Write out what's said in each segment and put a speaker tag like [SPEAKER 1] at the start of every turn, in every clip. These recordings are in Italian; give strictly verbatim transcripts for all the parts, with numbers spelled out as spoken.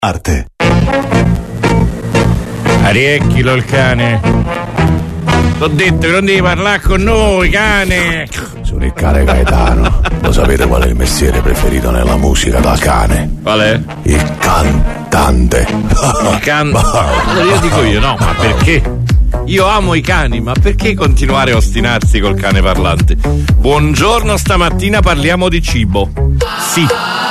[SPEAKER 1] Arte.
[SPEAKER 2] Ariecchilo il cane. T'ho detto che non devi parlare con noi, cane.
[SPEAKER 1] Sono il cane Gaetano. Lo sapete qual è il mestiere preferito nella musica da cane?
[SPEAKER 2] Qual è?
[SPEAKER 1] Il cantante.
[SPEAKER 2] Il can... Allora io dico io, no, ma perché? Io amo i cani, ma perché continuare a ostinarsi col cane parlante? Buongiorno, stamattina parliamo di cibo. Sì.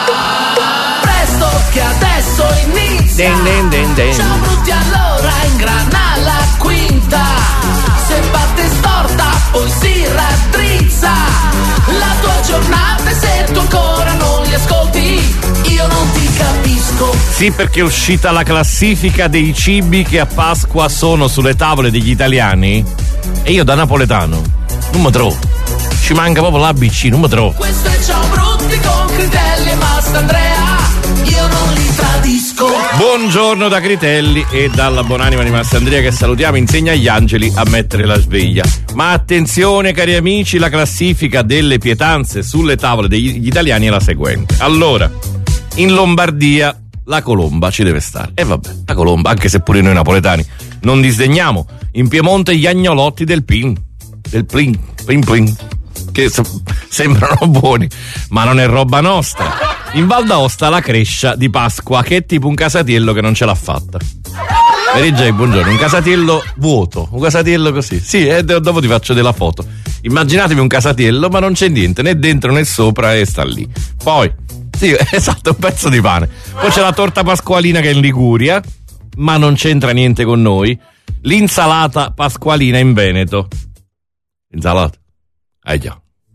[SPEAKER 3] Presto che adesso inizia.
[SPEAKER 2] Den, den, den, den.
[SPEAKER 3] Ciao brutti, allora ingrana la quinta. Se batte storta poi si raddrizza la tua giornata, e se tu ancora non li ascolti io non ti capisco.
[SPEAKER 2] Sì, perché è uscita la classifica dei cibi che a Pasqua sono sulle tavole degli italiani e io da napoletano non mi trovo. Ci manca proprio l'A B C, non mi trovo.
[SPEAKER 3] Questo è Ciao Brutti con Critelli e Mastandrea, io non li tradisco.
[SPEAKER 2] Buongiorno da Critelli e dalla buonanima di Mastandrea, che salutiamo, insegna agli angeli a mettere la sveglia. Ma attenzione cari amici, la classifica delle pietanze sulle tavole degli italiani è la seguente. Allora, in Lombardia la colomba ci deve stare. E vabbè, la colomba, anche se pure noi napoletani non disdegniamo. In Piemonte gli agnolotti del Pin, del Plin, Plin Plin, che so, sembrano buoni, ma non è roba nostra. In Val d'Aosta la crescia di Pasqua, che è tipo un casatiello che non ce l'ha fatta. Mary J, buongiorno, un casatiello vuoto, un casatiello così. Sì, e dopo ti faccio della foto. Immaginatevi un casatiello, ma non c'è niente, né dentro né sopra, e sta lì. Poi, sì, esatto, un pezzo di pane. Poi c'è la torta pasqualina che è in Liguria, ma non c'entra niente con noi. L'insalata pasqualina in Veneto. Insalata? Ah già.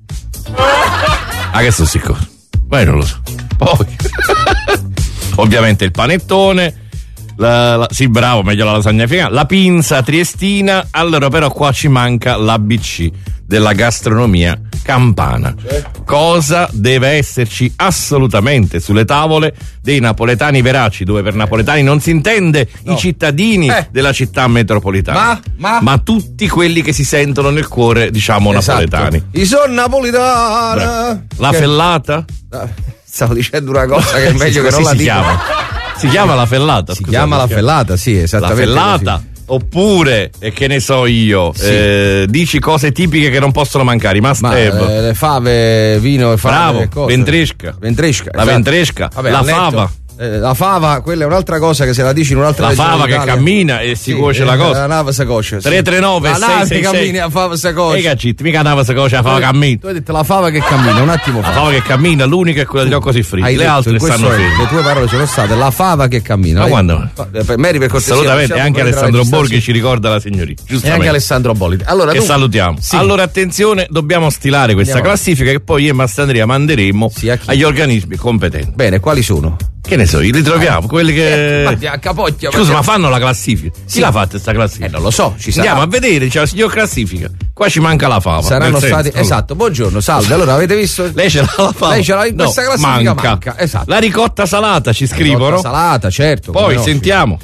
[SPEAKER 2] Ah, che sto sicuro? Ma io non lo so. Poi ovviamente il panettone, la, la, sì bravo, meglio la lasagna africana, la pinza triestina. Allora però qua ci manca l'A B C della gastronomia campana. Certo. Cosa deve esserci assolutamente sulle tavole dei napoletani veraci, dove per napoletani non si intende no. i cittadini eh. della città metropolitana,
[SPEAKER 4] ma, ma?
[SPEAKER 2] ma tutti quelli che si sentono nel cuore, diciamo, esatto. napoletani.
[SPEAKER 4] I son napolitana.
[SPEAKER 2] La
[SPEAKER 4] che...
[SPEAKER 2] fellata?
[SPEAKER 4] Stavo dicendo una cosa che è meglio che non la
[SPEAKER 2] si
[SPEAKER 4] dica.
[SPEAKER 2] Chiama. Si chiama la fellata.
[SPEAKER 4] Si scusate, chiama la fellata, sì, esattamente.
[SPEAKER 2] La fellata. Così. Oppure, e che ne so io, sì. eh, dici cose tipiche che non possono mancare. Ma
[SPEAKER 4] eh, le fave, vino e fave.
[SPEAKER 2] Bravo,
[SPEAKER 4] cose.
[SPEAKER 2] ventresca.
[SPEAKER 4] Ventresca.
[SPEAKER 2] La
[SPEAKER 4] esatto.
[SPEAKER 2] ventresca.
[SPEAKER 4] Vabbè,
[SPEAKER 2] la fava.
[SPEAKER 4] Eh, la fava, quella è un'altra cosa che se la dici in un'altra
[SPEAKER 2] la fava che cammina e si sì, cuoce
[SPEAKER 4] eh,
[SPEAKER 2] la cosa.
[SPEAKER 4] La nave si cuoce.
[SPEAKER 2] tre tre nove
[SPEAKER 4] la
[SPEAKER 2] sei sei sei
[SPEAKER 4] cammina, la fava si cuoce.
[SPEAKER 2] E caccitti, mica la nave si cuoce, la fava cammina.
[SPEAKER 4] Tu hai detto la fava che cammina, un attimo fa.
[SPEAKER 2] La fava che cammina, l'unica è quella degli occhi fritti.
[SPEAKER 4] Hai
[SPEAKER 2] le
[SPEAKER 4] detto,
[SPEAKER 2] altre stanno ferme.
[SPEAKER 4] Le tue parole sono state la fava che cammina.
[SPEAKER 2] Ma quando?
[SPEAKER 4] Per Mary, per cortesia.
[SPEAKER 2] Assolutamente, anche Alessandro Borghi ci ricorda la signorina.
[SPEAKER 4] E anche Alessandro Bolli. Allora,
[SPEAKER 2] che
[SPEAKER 4] tu...
[SPEAKER 2] salutiamo. Sì. Allora attenzione, dobbiamo stilare questa Andiamo. classifica che poi io e Mastandrea manderemo sì, agli organismi competenti.
[SPEAKER 4] Bene, quali sono?
[SPEAKER 2] Che ne so, li ritroviamo, quelli che.
[SPEAKER 4] Eh, a capocchia,
[SPEAKER 2] Scusa, ma fanno la classifica? Sì. Chi l'ha fatta sta classifica?
[SPEAKER 4] Eh, non lo so, ci sarà.
[SPEAKER 2] Andiamo a vedere, c'è la signor classifica. Qua ci manca la fava.
[SPEAKER 4] Saranno stati. Senso, esatto, buongiorno, salve. Allora, avete visto?
[SPEAKER 2] Lei ce l'ha la fava.
[SPEAKER 4] Lei ce l'ha in questa no, classifica
[SPEAKER 2] manca.
[SPEAKER 4] manca. Esatto.
[SPEAKER 2] La ricotta salata ci scrivono.
[SPEAKER 4] La ricotta salata, certo.
[SPEAKER 2] Poi sentiamo.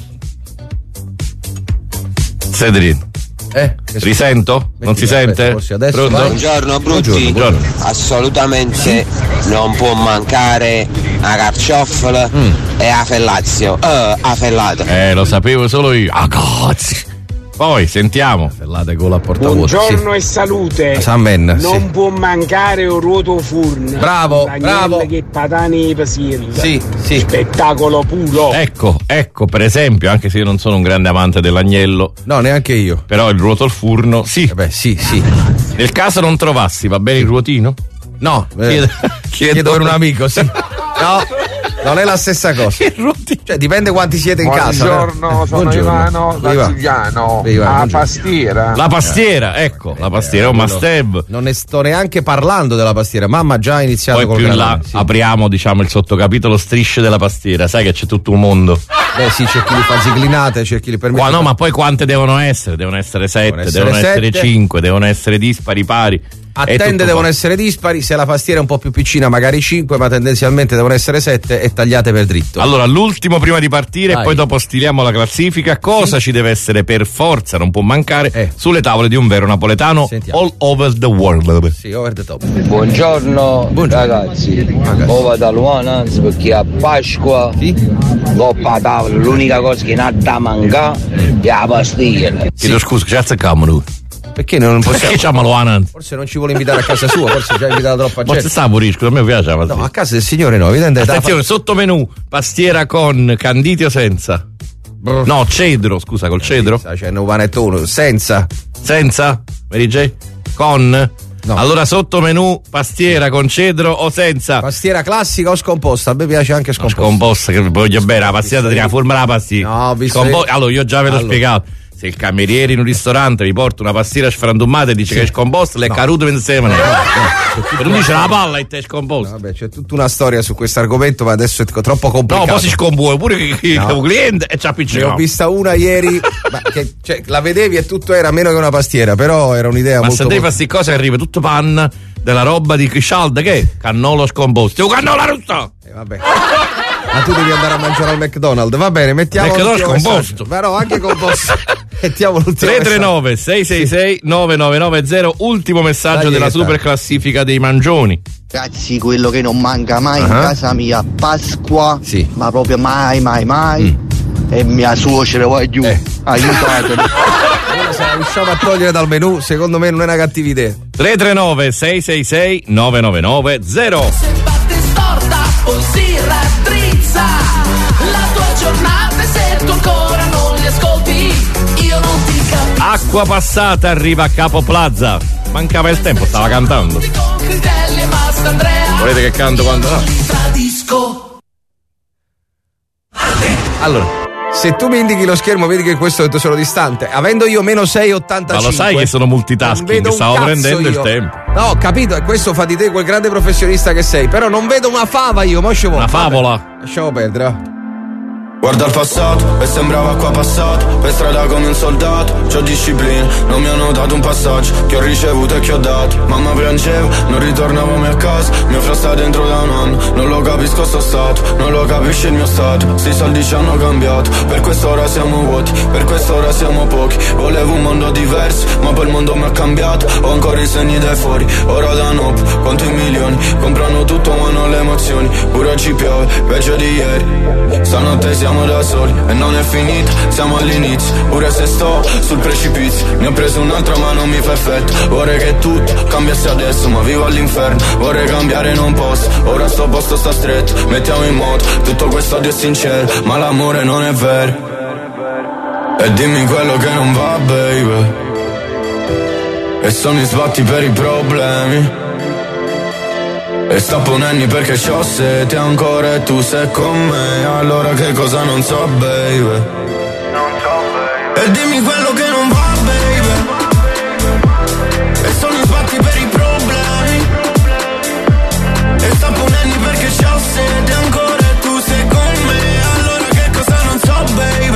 [SPEAKER 2] Cedrino.
[SPEAKER 4] Eh,
[SPEAKER 2] Risento? Non si sente?
[SPEAKER 4] Adesso
[SPEAKER 5] buongiorno Brutti. Buongiorno. Assolutamente sì. Non può mancare la carciofola mm. e la fellazio. Uh, la fellata.
[SPEAKER 2] Eh, lo sapevo solo io. Ah, cazzo. Poi sentiamo.
[SPEAKER 4] Fellate con la portavuota.
[SPEAKER 6] Buongiorno
[SPEAKER 4] sì.
[SPEAKER 6] e salute.
[SPEAKER 4] Amen,
[SPEAKER 6] non
[SPEAKER 4] sì.
[SPEAKER 6] può mancare un ruoto furno.
[SPEAKER 4] Bravo, bravo.
[SPEAKER 6] Che patani pasillo.
[SPEAKER 4] Sì, sì.
[SPEAKER 6] Spettacolo puro.
[SPEAKER 2] Ecco, ecco, per esempio, anche se io non sono un grande amante dell'agnello.
[SPEAKER 4] No, neanche io.
[SPEAKER 2] Però il ruoto al furno, sì.
[SPEAKER 4] Eh beh, sì, sì.
[SPEAKER 2] Nel caso non trovassi, va bene il ruotino?
[SPEAKER 4] No, eh, chiedo, chiedo per un amico, sì. No, non è la stessa cosa. Cioè, dipende quanti siete in casa.
[SPEAKER 7] Buongiorno, sono
[SPEAKER 4] Buongiorno.
[SPEAKER 7] Ivano da Giuliano. La pastiera.
[SPEAKER 2] La pastiera, ecco, la pastiera è un must have.
[SPEAKER 4] Non ne sto neanche parlando della pastiera, mamma ha già iniziato
[SPEAKER 2] poi
[SPEAKER 4] col
[SPEAKER 2] più in là
[SPEAKER 4] sì.
[SPEAKER 2] apriamo, diciamo, il sottocapitolo strisce della pastiera, sai che c'è tutto un mondo.
[SPEAKER 4] Beh sì, c'è chi li fa ziglinate, c'è chi li permette.
[SPEAKER 2] Qua no, ma poi quante devono essere? Devono essere sette, devono essere,
[SPEAKER 4] devono essere
[SPEAKER 2] sette. cinque, devono essere dispari pari.
[SPEAKER 4] A tende devono essere dispari, se la pastiera è un po' più piccina magari cinque, ma tendenzialmente devono essere sette e tagliate per dritto.
[SPEAKER 2] Allora, l'ultimo prima di partire,
[SPEAKER 4] Dai.
[SPEAKER 2] e poi dopo stiliamo la classifica. Cosa
[SPEAKER 4] Sì.
[SPEAKER 2] ci deve essere per forza, non può mancare,
[SPEAKER 4] Eh.
[SPEAKER 2] sulle tavole di un vero napoletano
[SPEAKER 4] Sentiamo.
[SPEAKER 2] all over the world?
[SPEAKER 4] Sì, over the top.
[SPEAKER 8] Buongiorno,
[SPEAKER 4] Buongiorno.
[SPEAKER 8] ragazzi,
[SPEAKER 4] Ragazzi.
[SPEAKER 8] ova da Luana perché a Pasqua
[SPEAKER 4] Sì?
[SPEAKER 8] coppa a tavola l'unica cosa che non da manca è la pastiera.
[SPEAKER 2] Chiedo scusa, che azzecchiamo noi?
[SPEAKER 4] Perché non possiamo?
[SPEAKER 2] Perché c'è Luana?
[SPEAKER 4] Forse non ci vuole invitare a casa sua, forse ci ha invitato troppa
[SPEAKER 2] Forse
[SPEAKER 4] gente.
[SPEAKER 2] sta purisco, a me piace la
[SPEAKER 4] No,
[SPEAKER 2] pastiera.
[SPEAKER 4] a casa del signore no, evidente.
[SPEAKER 2] Attenzione, sotto menù, pastiera con canditi o senza? No, cedro, scusa, col cedro?
[SPEAKER 4] C'è un panettone senza.
[SPEAKER 2] Senza? Mary J? Con?
[SPEAKER 4] No.
[SPEAKER 2] Allora sotto menù, pastiera con cedro o senza?
[SPEAKER 4] Pastiera classica o scomposta? A me piace anche scomposta.
[SPEAKER 2] Scomposta, che voglio bene, la pastiera ti la forma la pastiera.
[SPEAKER 4] No, ho visto
[SPEAKER 2] Scompo-
[SPEAKER 4] che-
[SPEAKER 2] Allora, io già ve l'ho
[SPEAKER 4] Allora.
[SPEAKER 2] spiegato. Se il cameriere in un ristorante vi porta una pastiera sfrantumata e dice che è scomposta, le è caduto insieme. Però non dice la palla e te è scomposta.
[SPEAKER 4] Vabbè, c'è tutta una storia su questo argomento, ma adesso è troppo
[SPEAKER 2] No,
[SPEAKER 4] complicato.
[SPEAKER 2] poi si scombuono pure che, che
[SPEAKER 4] No.
[SPEAKER 2] un cliente e ci
[SPEAKER 4] Ne ho
[SPEAKER 2] appiccica.
[SPEAKER 4] vista una ieri, ma che, cioè, la vedevi e tutto era meno che una pastiera, però era un'idea
[SPEAKER 2] Ma
[SPEAKER 4] molto
[SPEAKER 2] se devi fare queste cose arriva tutto panna della roba di Criscialda che è? Cannolo scomposto. Un cannolo russa!
[SPEAKER 4] Eh, vabbè. Ma tu devi andare a mangiare al McDonald's, va bene, mettiamo
[SPEAKER 2] McDonald's
[SPEAKER 4] l'ultimo
[SPEAKER 2] composto.
[SPEAKER 4] messaggio. Però anche composto. Mettiamo l'ultimo
[SPEAKER 2] tre tre nove sei sei sei nove nove nove zero, ultimo messaggio
[SPEAKER 4] Dai,
[SPEAKER 2] della
[SPEAKER 4] Etta.
[SPEAKER 2] super classifica dei mangioni.
[SPEAKER 9] Ragazzi, quello che non manca mai in
[SPEAKER 4] Uh-huh.
[SPEAKER 9] casa mia, Pasqua,
[SPEAKER 4] Sì.
[SPEAKER 9] ma proprio mai, mai, mai. E mia suocera, voglio,
[SPEAKER 4] Eh.
[SPEAKER 9] aiutatemi.
[SPEAKER 4] Allora, se la riusciamo a togliere dal menù, secondo me non è una cattiva idea.
[SPEAKER 2] tre tre nove sei sei sei nove nove nove zero.
[SPEAKER 3] Se batte storta, poi si raddrizza la tua giornata e se tu ancora non li ascolti, io non ti capisco.
[SPEAKER 2] Acqua passata arriva a Capo Plaza. Mancava il tempo, stava cantando.
[SPEAKER 3] Con Critelli e Mastandrea,
[SPEAKER 2] Volete che canto quando no?
[SPEAKER 3] ti tradisco.
[SPEAKER 4] Allora, se tu mi indichi lo schermo, vedi che questo è solo distante. Avendo io meno sei virgola ottantacinque.
[SPEAKER 2] Ma lo sai che sono
[SPEAKER 4] non
[SPEAKER 2] multitasking,
[SPEAKER 4] vedo un
[SPEAKER 2] stavo
[SPEAKER 4] cazzo
[SPEAKER 2] prendendo il
[SPEAKER 4] io.
[SPEAKER 2] tempo.
[SPEAKER 4] No, ho capito, e questo fa di te quel grande professionista che sei. Però non vedo una fava io, mo scevo.
[SPEAKER 2] Una favola.
[SPEAKER 4] Lasciamo perdere, va.
[SPEAKER 10] Guarda il passato e sembrava acqua passata, per strada come un soldato, c'ho disciplina, non mi hanno dato un passaggio, che ho ricevuto e che ho dato, mamma piangeva, non ritornavo mai a casa, mio fratello sta dentro da un anno, non lo capisco sto stato, non lo capisce il mio stato, sti soldi ci hanno cambiato, per quest'ora siamo vuoti, per quest'ora siamo pochi, volevo un mondo diverso, ma poi il mondo mi ha cambiato, ho ancora i segni dai fuori, ora da notte, conto i milioni, comprano tutto ma non le emozioni, pure oggi piove, peggio di ieri, stanotte siamo da soli e non è finita, siamo all'inizio, pure se sto sul precipizio, ne ho preso un'altra ma non mi fa effetto, vorrei che tutto cambiasse adesso ma vivo all'inferno, vorrei cambiare non posso, ora sto posto sta stretto, mettiamo in moto tutto questo odio è sincero, ma l'amore non è vero, e dimmi quello che non va baby, e sono i sbatti per i problemi. E sta ponenni perché c'ho sete ancora e tu sei con me, allora che cosa non so baby, non so baby. E dimmi quello che non va baby, e sono i sbatti per i problemi. E sta ponenni perché c'ho sete ancora e tu sei con me, allora che cosa non so baby.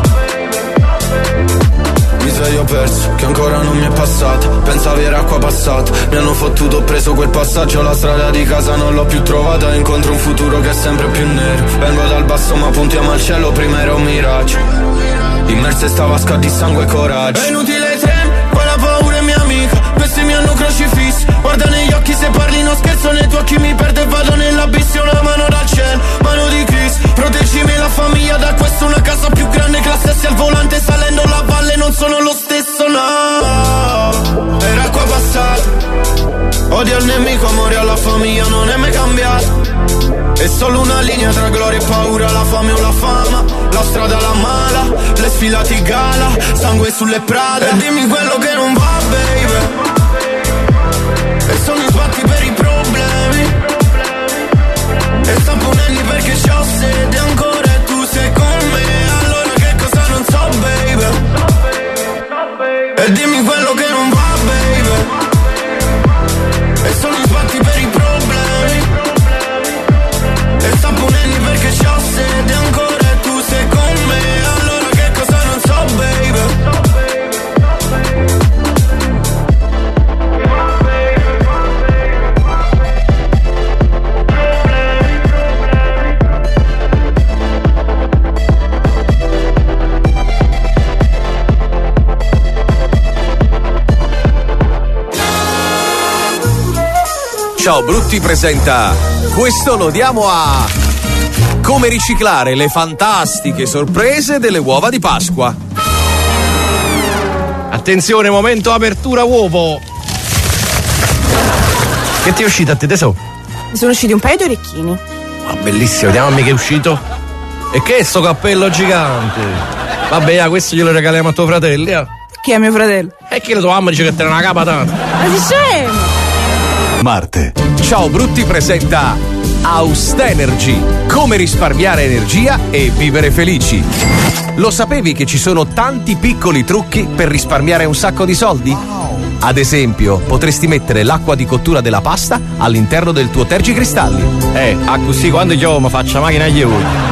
[SPEAKER 10] Mi sei io perso, che ancora non mi è passata, pensavi era acqua passata, mi hanno fottuto, ho preso quel passaggio, la strada di casa non l'ho più trovata, incontro un futuro che è sempre più nero, vengo dal basso ma puntiamo al cielo, prima era un miraggio, immerse sta vasca di sangue e coraggio. È inutile trem, poi la paura è mia amica, questi mi hanno crocifissi, guarda negli occhi se parli non scherzo, nei tuoi occhi mi perdo e vado nell'abisso, una mano dal cielo, mano di Cristo, proteggimi la famiglia da questo, una casa più grande, classe S al volante, salendo la valle non sono lo stesso, no, era acqua passata, odio al nemico, amore alla famiglia non è mai cambiato, è solo una linea tra gloria e paura, la fame o la fama, la strada la mala, le sfilate gala, sangue sulle prade, e dimmi quello che non va baby, e sono i sbatti per i problemi, e sta ponenni perché c'ho sede ancora e tu sei con me, allora che cosa non so baby, e dimmi quello che non va baby, e sono i sbatti per i problemi, e sta ponenni perché c'ho sede ancora e tu sei con me, allora che cosa non so baby.
[SPEAKER 11] Ciao Brutti presenta Questo lo diamo a come riciclare le fantastiche sorprese delle uova di Pasqua.
[SPEAKER 2] Attenzione, momento apertura uovo. Che ti è uscito a te tesoro?
[SPEAKER 12] Mi sono usciti un paio di orecchini.
[SPEAKER 2] Ma bellissimo, vediamo che è uscito. E che è sto cappello gigante? Vabbè, ah, questo glielo regaliamo a tuo fratello. Eh?
[SPEAKER 12] Chi è mio fratello?
[SPEAKER 2] E che la tua mamma dice che te ne una capa tanto.
[SPEAKER 12] Ma si scemo!
[SPEAKER 11] Marte. Ciao Brutti presenta Austenergy, come risparmiare energia e vivere felici. Lo sapevi che ci sono tanti piccoli trucchi per risparmiare un sacco di soldi? Ad esempio, potresti mettere l'acqua di cottura della pasta all'interno del tuo tergicristalli.
[SPEAKER 2] Eh, a così quando io mi faccio la macchina agli euro.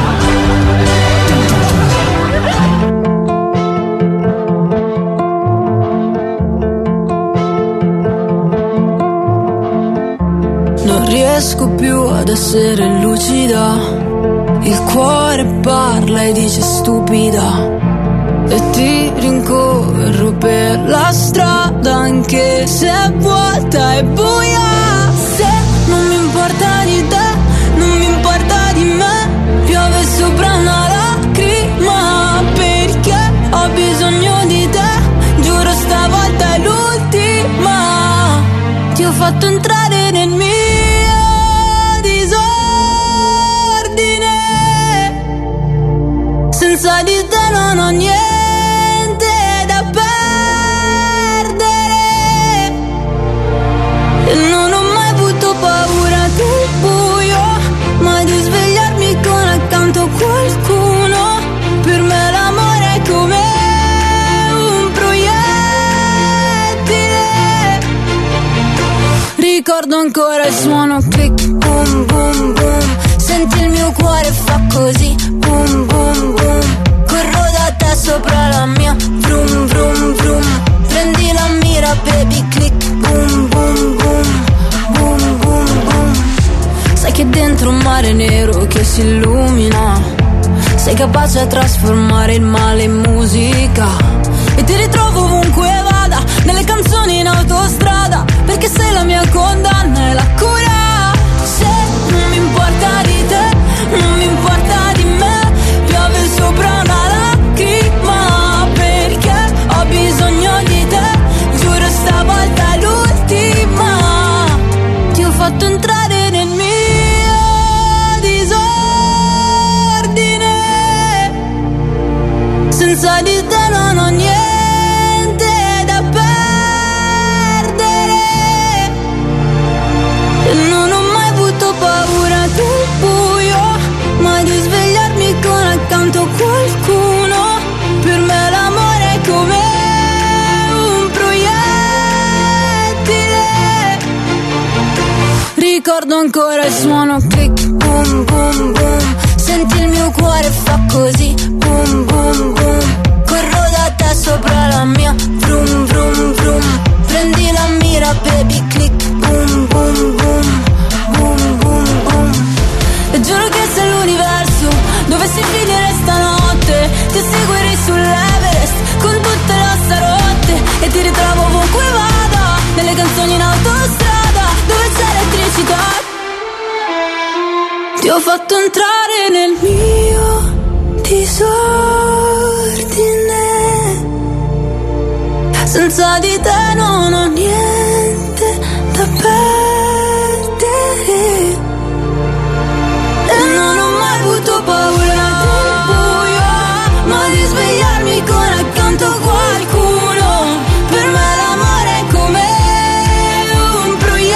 [SPEAKER 13] Non riesco più ad essere lucida, il cuore parla e dice stupida, e ti rincorro per la strada anche se è vuota e buia. Se non mi importa di te, non mi importa di me, piove sopra una lacrima, perché ho bisogno di te, giuro stavolta è l'ultima. Ti ho fatto entrare nel mio senza di te non ho niente da perdere e non ho mai avuto paura del buio, ma di svegliarmi con accanto qualcuno. Per me l'amore è come un proiettile. Ricordo ancora il suono click boom boom boom, senti il mio cuore fa così boom boom boom. Corro da te sopra la mia vroom vroom vroom, prendi la mira baby click boom boom boom boom boom boom. Sai che dentro un mare nero che si illumina, sei capace a trasformare il male in musica, e ti ritrovo ovunque vada, nelle canzoni in autostrada, perché sei la mia condanna e la cura. Se non mi importa di te, non mi importa di me, piove sopra una lacrima, perché ho bisogno di te, giuro stavolta è l'ultima. Ti ho fatto entrare nel mio disordine, senza di te non ho niente da perdere e non ho mai avuto paura del buio, ma di svegliarmi con accanto qualcuno. Per me l'amore è come un proiettile. Ricordo ancora il suono click boom boom boom, senti il mio cuore fa così boom boom boom. Corro da te sopra la mia vroom vroom vroom, prendi la mira baby click boom boom boom boom boom boom. E giuro che se l'universo dovessi finire stanotte, ti seguirei sull'Everest con tutte le ossa rotte, e ti ritrovo ovunque vada, nelle canzoni in autostrada dove c'è elettricità. Ti ho fatto entrare nel mio disordine, senza di te non ho niente da perdere e non ho mai avuto paura del buio, ma di svegliarmi con accanto qualcuno. Per me l'amore è come un proiettile.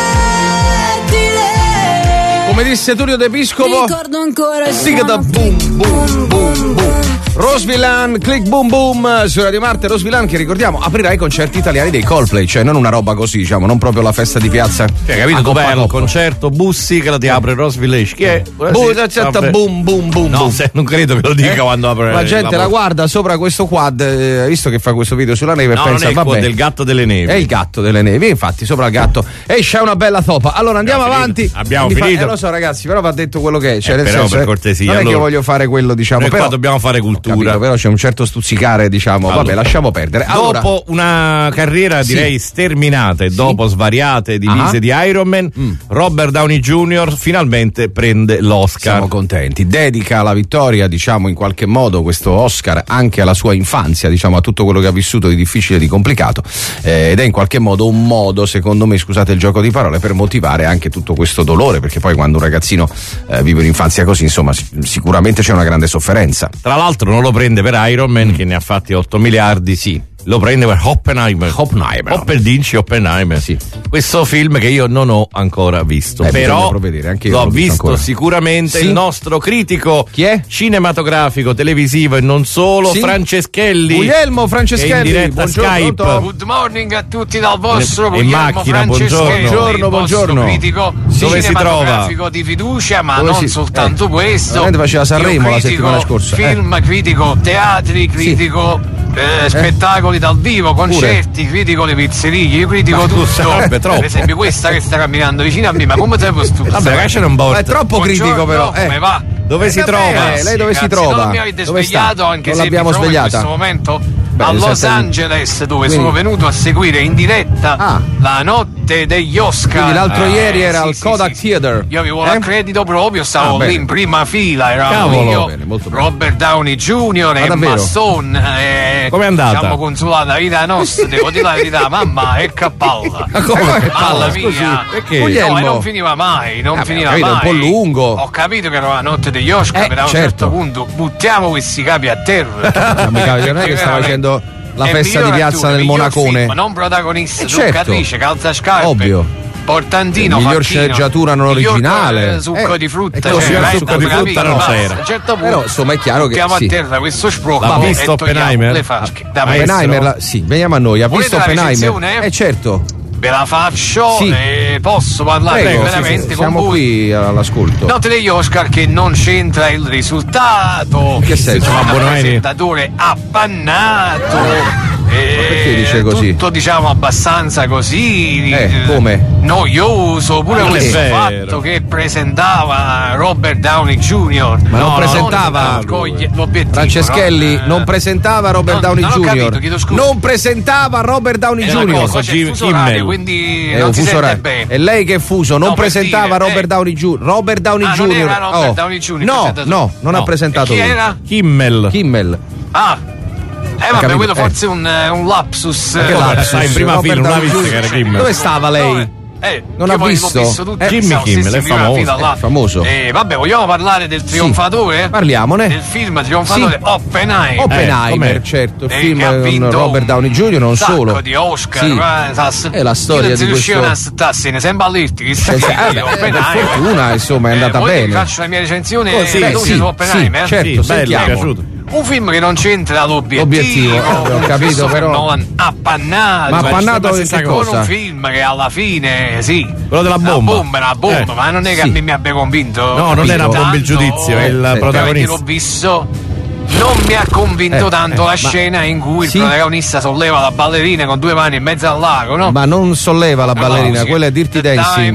[SPEAKER 4] Come disse Tullio D'Episcopo,
[SPEAKER 13] ricordo ancora il
[SPEAKER 4] sì che da boom boom boom boom. Rose Villain, click boom boom su Radio Marte. Rose Villain, che ricordiamo aprirà i concerti italiani dei Coldplay, cioè non una roba così, diciamo, non proprio la festa di piazza.
[SPEAKER 2] Cioè, capito? Tu vai al concerto Bussi che la ti apre Rose Village. Chi è?
[SPEAKER 4] Boom boom boom.
[SPEAKER 2] No, se, non credo che lo dica eh? quando apre.
[SPEAKER 4] La gente la, la guarda sopra questo quad, eh, visto che fa questo video sulla neve,
[SPEAKER 2] no,
[SPEAKER 4] e pensa,
[SPEAKER 2] non è il
[SPEAKER 4] vabbè,
[SPEAKER 2] quad del gatto delle nevi.
[SPEAKER 4] È il gatto delle nevi, infatti sopra il gatto esce una bella topa. Allora andiamo
[SPEAKER 2] abbiamo
[SPEAKER 4] avanti.
[SPEAKER 2] Finito. Abbiamo
[SPEAKER 4] Mi
[SPEAKER 2] finito.
[SPEAKER 4] Fa, eh, lo so ragazzi, però va detto quello che è, cioè,
[SPEAKER 2] eh,
[SPEAKER 4] nel
[SPEAKER 2] però
[SPEAKER 4] senso,
[SPEAKER 2] per cortesia.
[SPEAKER 4] Non è
[SPEAKER 2] allora,
[SPEAKER 4] che io voglio fare quello, diciamo,
[SPEAKER 2] noi
[SPEAKER 4] però
[SPEAKER 2] qua dobbiamo fare cultura. addirittura.
[SPEAKER 4] Però c'è un certo stuzzicare, diciamo. Allora, vabbè, lasciamo perdere. Allora,
[SPEAKER 2] dopo una carriera
[SPEAKER 4] sì.
[SPEAKER 2] direi sterminata e
[SPEAKER 4] sì.
[SPEAKER 2] dopo svariate divise
[SPEAKER 4] uh-huh.
[SPEAKER 2] di Iron Man, mm. Robert Downey Junior finalmente prende l'Oscar.
[SPEAKER 4] Siamo contenti. Dedica la vittoria, diciamo, in qualche modo questo Oscar anche alla sua infanzia, diciamo, a tutto quello che ha vissuto di difficile e di complicato, eh, ed è in qualche modo un modo, secondo me, scusate il gioco di parole, per motivare anche tutto questo dolore, perché poi quando un ragazzino eh, vive un'infanzia così, insomma, sicuramente c'è una grande sofferenza.
[SPEAKER 2] Tra l'altro non lo prende per Iron Man, mm. che ne ha fatti otto miliardi, sì. Lo prende per Oppenheimer.
[SPEAKER 4] Oppenheimer.
[SPEAKER 2] Opperdinci Oppenheimer.
[SPEAKER 4] Sì.
[SPEAKER 2] Questo film che io non ho ancora visto.
[SPEAKER 4] Eh,
[SPEAKER 2] però
[SPEAKER 4] anche io
[SPEAKER 2] l'ho
[SPEAKER 4] visto,
[SPEAKER 2] visto
[SPEAKER 4] ancora.
[SPEAKER 2] sicuramente
[SPEAKER 4] sì.
[SPEAKER 2] il nostro critico
[SPEAKER 4] Chi è?
[SPEAKER 2] cinematografico, televisivo e non solo,
[SPEAKER 4] sì.
[SPEAKER 2] Franceschelli.
[SPEAKER 4] Guglielmo Franceschelli.
[SPEAKER 2] Che è in diretta Skype.
[SPEAKER 6] Pronto? Good morning a tutti dal vostro
[SPEAKER 2] in
[SPEAKER 6] Guglielmo
[SPEAKER 2] macchina,
[SPEAKER 6] Franceschelli.
[SPEAKER 4] Buongiorno, buongiorno.
[SPEAKER 6] Critico
[SPEAKER 2] sì. Dove si trova?
[SPEAKER 6] Di fiducia, ma
[SPEAKER 4] Dove
[SPEAKER 6] non
[SPEAKER 4] si...
[SPEAKER 6] soltanto
[SPEAKER 4] eh.
[SPEAKER 6] questo.
[SPEAKER 4] Veramente faceva Sanremo la settimana scorsa.
[SPEAKER 6] Film,
[SPEAKER 4] eh.
[SPEAKER 6] critico teatri, critico sì. eh, eh. spettacoli dal vivo, concerti, Pure. critico le pizzerie, io critico
[SPEAKER 2] ma
[SPEAKER 6] tutto.
[SPEAKER 2] Sarebbe troppo.
[SPEAKER 6] Per esempio questa che sta camminando vicino a me, ma come te lo stupido?
[SPEAKER 2] Vabbè, lascialo un po'.
[SPEAKER 4] È troppo critico però.
[SPEAKER 6] Eh. Come va?
[SPEAKER 2] Dove
[SPEAKER 6] eh,
[SPEAKER 2] si trova?
[SPEAKER 4] Eh, lei dove
[SPEAKER 6] grazie.
[SPEAKER 4] si trova?
[SPEAKER 6] Non mi avete
[SPEAKER 4] dove
[SPEAKER 6] svegliato
[SPEAKER 4] sta?
[SPEAKER 6] anche
[SPEAKER 4] non
[SPEAKER 6] se
[SPEAKER 4] l'abbiamo
[SPEAKER 6] mi trovo
[SPEAKER 4] svegliata.
[SPEAKER 6] in questo momento
[SPEAKER 4] Beh,
[SPEAKER 6] a Los
[SPEAKER 4] sempre...
[SPEAKER 6] Angeles, dove
[SPEAKER 4] Quindi...
[SPEAKER 6] sono venuto a seguire in diretta
[SPEAKER 4] ah.
[SPEAKER 6] la notte degli Oscar.
[SPEAKER 4] Quindi l'altro
[SPEAKER 6] ah,
[SPEAKER 4] ieri era
[SPEAKER 6] sì,
[SPEAKER 4] al
[SPEAKER 6] sì,
[SPEAKER 4] Kodak
[SPEAKER 6] sì,
[SPEAKER 4] Theater.
[SPEAKER 6] Io avevo
[SPEAKER 4] eh?
[SPEAKER 6] l'accredito proprio, stavo
[SPEAKER 4] ah,
[SPEAKER 6] lì in prima fila, eravamo io,
[SPEAKER 4] bene, molto bene.
[SPEAKER 6] Robert Downey Junior
[SPEAKER 4] ah,
[SPEAKER 6] e
[SPEAKER 4] davvero?
[SPEAKER 6] Masson. Eh,
[SPEAKER 2] Come è andata?
[SPEAKER 6] Siamo consolati la vita nostra, devo dire la verità, mamma, che palla.
[SPEAKER 4] Ma come che
[SPEAKER 6] palla
[SPEAKER 4] scusi?
[SPEAKER 6] mia.
[SPEAKER 4] Perché?
[SPEAKER 6] No, e non finiva mai, non
[SPEAKER 4] ah,
[SPEAKER 6] finiva
[SPEAKER 4] capito,
[SPEAKER 6] mai.
[SPEAKER 4] un po' lungo.
[SPEAKER 6] Ho capito che era la notte degli Oscar,
[SPEAKER 4] eh,
[SPEAKER 6] però a un
[SPEAKER 4] certo.
[SPEAKER 6] certo punto buttiamo questi capi a terra.
[SPEAKER 4] Non è che sta facendo la festa di piazza del Monacone.
[SPEAKER 6] Ma non protagonista,
[SPEAKER 4] eh,
[SPEAKER 6] giocatrice,
[SPEAKER 4] certo.
[SPEAKER 6] calzascarpe.
[SPEAKER 4] Ovvio.
[SPEAKER 6] Portantino,
[SPEAKER 4] il miglior
[SPEAKER 6] facchino,
[SPEAKER 4] sceneggiatura non originale,
[SPEAKER 6] eh, succo
[SPEAKER 4] eh,
[SPEAKER 6] di frutta,
[SPEAKER 4] così,
[SPEAKER 6] cioè,
[SPEAKER 2] succo di frutta non c'era.
[SPEAKER 6] A un certo punto,
[SPEAKER 4] però insomma è chiaro che
[SPEAKER 6] mettiamo
[SPEAKER 4] sì.
[SPEAKER 6] a terra questo sprocco.
[SPEAKER 2] L'ha visto Oppenheimer?
[SPEAKER 6] Le fasche, da
[SPEAKER 4] Oppenheimer, la, sì, veniamo a noi. Ha
[SPEAKER 6] volete
[SPEAKER 4] visto
[SPEAKER 6] la
[SPEAKER 4] Oppenheimer?
[SPEAKER 6] recensione?
[SPEAKER 4] Eh certo.
[SPEAKER 6] Ve la faccio
[SPEAKER 4] sì.
[SPEAKER 6] e posso parlare
[SPEAKER 4] Prego,
[SPEAKER 6] veramente
[SPEAKER 4] sì, sì,
[SPEAKER 6] con
[SPEAKER 4] siamo
[SPEAKER 6] voi.
[SPEAKER 4] qui all'ascolto.
[SPEAKER 6] Notte degli Oscar che non c'entra il risultato.
[SPEAKER 4] Che senso?
[SPEAKER 6] Un presentatore appannato.
[SPEAKER 4] Ma perché dice così?
[SPEAKER 6] Tutto diciamo abbastanza così
[SPEAKER 4] eh, come?
[SPEAKER 6] noioso, pure
[SPEAKER 4] ma
[SPEAKER 6] questo
[SPEAKER 2] vero.
[SPEAKER 6] fatto che presentava Robert Downey Junior
[SPEAKER 4] ma
[SPEAKER 6] no,
[SPEAKER 4] non presentava
[SPEAKER 6] non coglie l'obiettivo,
[SPEAKER 4] Francescelli
[SPEAKER 6] no?
[SPEAKER 4] non presentava Robert
[SPEAKER 6] no,
[SPEAKER 4] Downey
[SPEAKER 6] non ho
[SPEAKER 4] Junior
[SPEAKER 6] capito, chiedo scusa.
[SPEAKER 4] non presentava Robert Downey
[SPEAKER 6] è
[SPEAKER 4] Junior
[SPEAKER 6] cosa, c'è il fuso orario, quindi
[SPEAKER 4] è
[SPEAKER 6] non
[SPEAKER 4] un
[SPEAKER 6] si
[SPEAKER 4] fuso
[SPEAKER 6] sente
[SPEAKER 4] orario.
[SPEAKER 6] bene.
[SPEAKER 4] E lei che fuso non
[SPEAKER 6] no,
[SPEAKER 4] presentava
[SPEAKER 6] dire,
[SPEAKER 4] Robert
[SPEAKER 6] eh.
[SPEAKER 4] Downey Junior Robert Downey
[SPEAKER 6] ah,
[SPEAKER 4] Junior
[SPEAKER 6] non era Robert
[SPEAKER 4] oh.
[SPEAKER 6] Downey Junior
[SPEAKER 4] no no non
[SPEAKER 2] no.
[SPEAKER 4] ha presentato
[SPEAKER 6] e chi
[SPEAKER 4] lui.
[SPEAKER 6] era?
[SPEAKER 2] Kimmel
[SPEAKER 4] Kimmel
[SPEAKER 6] ah Eh vabbè, quello forse è un, un lapsus.
[SPEAKER 4] Che lapsus?
[SPEAKER 2] Stai in prima fila, non l'ha visto che era Kimmel.
[SPEAKER 4] Dove stava lei?
[SPEAKER 6] Dove? Eh,
[SPEAKER 4] non ha visto?
[SPEAKER 6] visto
[SPEAKER 4] eh,
[SPEAKER 2] Jimmy Kimmel è famoso.
[SPEAKER 4] È famoso.
[SPEAKER 6] Eh, vabbè, vogliamo parlare del trionfatore?
[SPEAKER 4] Sì, parliamone.
[SPEAKER 6] Del film trionfatore
[SPEAKER 4] sì.
[SPEAKER 6] Oppenheimer.
[SPEAKER 4] Oppenheimer, eh, certo, il film con Robert Downey Junior, non
[SPEAKER 6] un
[SPEAKER 4] solo.
[SPEAKER 6] sacco di Oscar,
[SPEAKER 4] sì.
[SPEAKER 6] ma,
[SPEAKER 4] è la storia di questo.
[SPEAKER 6] Non si riuscivano a sembra all'irti, che sta
[SPEAKER 4] per fortuna, insomma, è andata
[SPEAKER 6] eh,
[SPEAKER 4] bene.
[SPEAKER 6] Faccio la mia recensione
[SPEAKER 4] oh, sì,
[SPEAKER 6] veloce
[SPEAKER 4] sì,
[SPEAKER 6] su Oppenheimer.
[SPEAKER 4] Sì, certo,
[SPEAKER 2] sì, bello, mi è piaciuto.
[SPEAKER 6] Un film che non c'entra l'obiettivo,
[SPEAKER 4] l'obiettivo eh, ho capito però
[SPEAKER 6] Nolan appannato,
[SPEAKER 4] ma appannato che
[SPEAKER 6] con
[SPEAKER 4] cosa?
[SPEAKER 6] un film che alla fine sì
[SPEAKER 2] quello della bomba
[SPEAKER 6] la bomba è una bomba
[SPEAKER 2] eh,
[SPEAKER 6] ma non è che
[SPEAKER 4] sì.
[SPEAKER 6] a me mi abbia convinto
[SPEAKER 2] no non è una bomba il giudizio è il
[SPEAKER 4] sì.
[SPEAKER 2] protagonista
[SPEAKER 6] l'ho visto non mi ha convinto
[SPEAKER 4] eh,
[SPEAKER 6] tanto
[SPEAKER 4] eh,
[SPEAKER 6] la
[SPEAKER 4] ma,
[SPEAKER 6] scena in cui
[SPEAKER 4] sì?
[SPEAKER 6] il protagonista solleva la ballerina con due mani in mezzo al lago, no?
[SPEAKER 4] Ma non solleva la ballerina,
[SPEAKER 6] no,
[SPEAKER 4] quella è Dirty Dancing.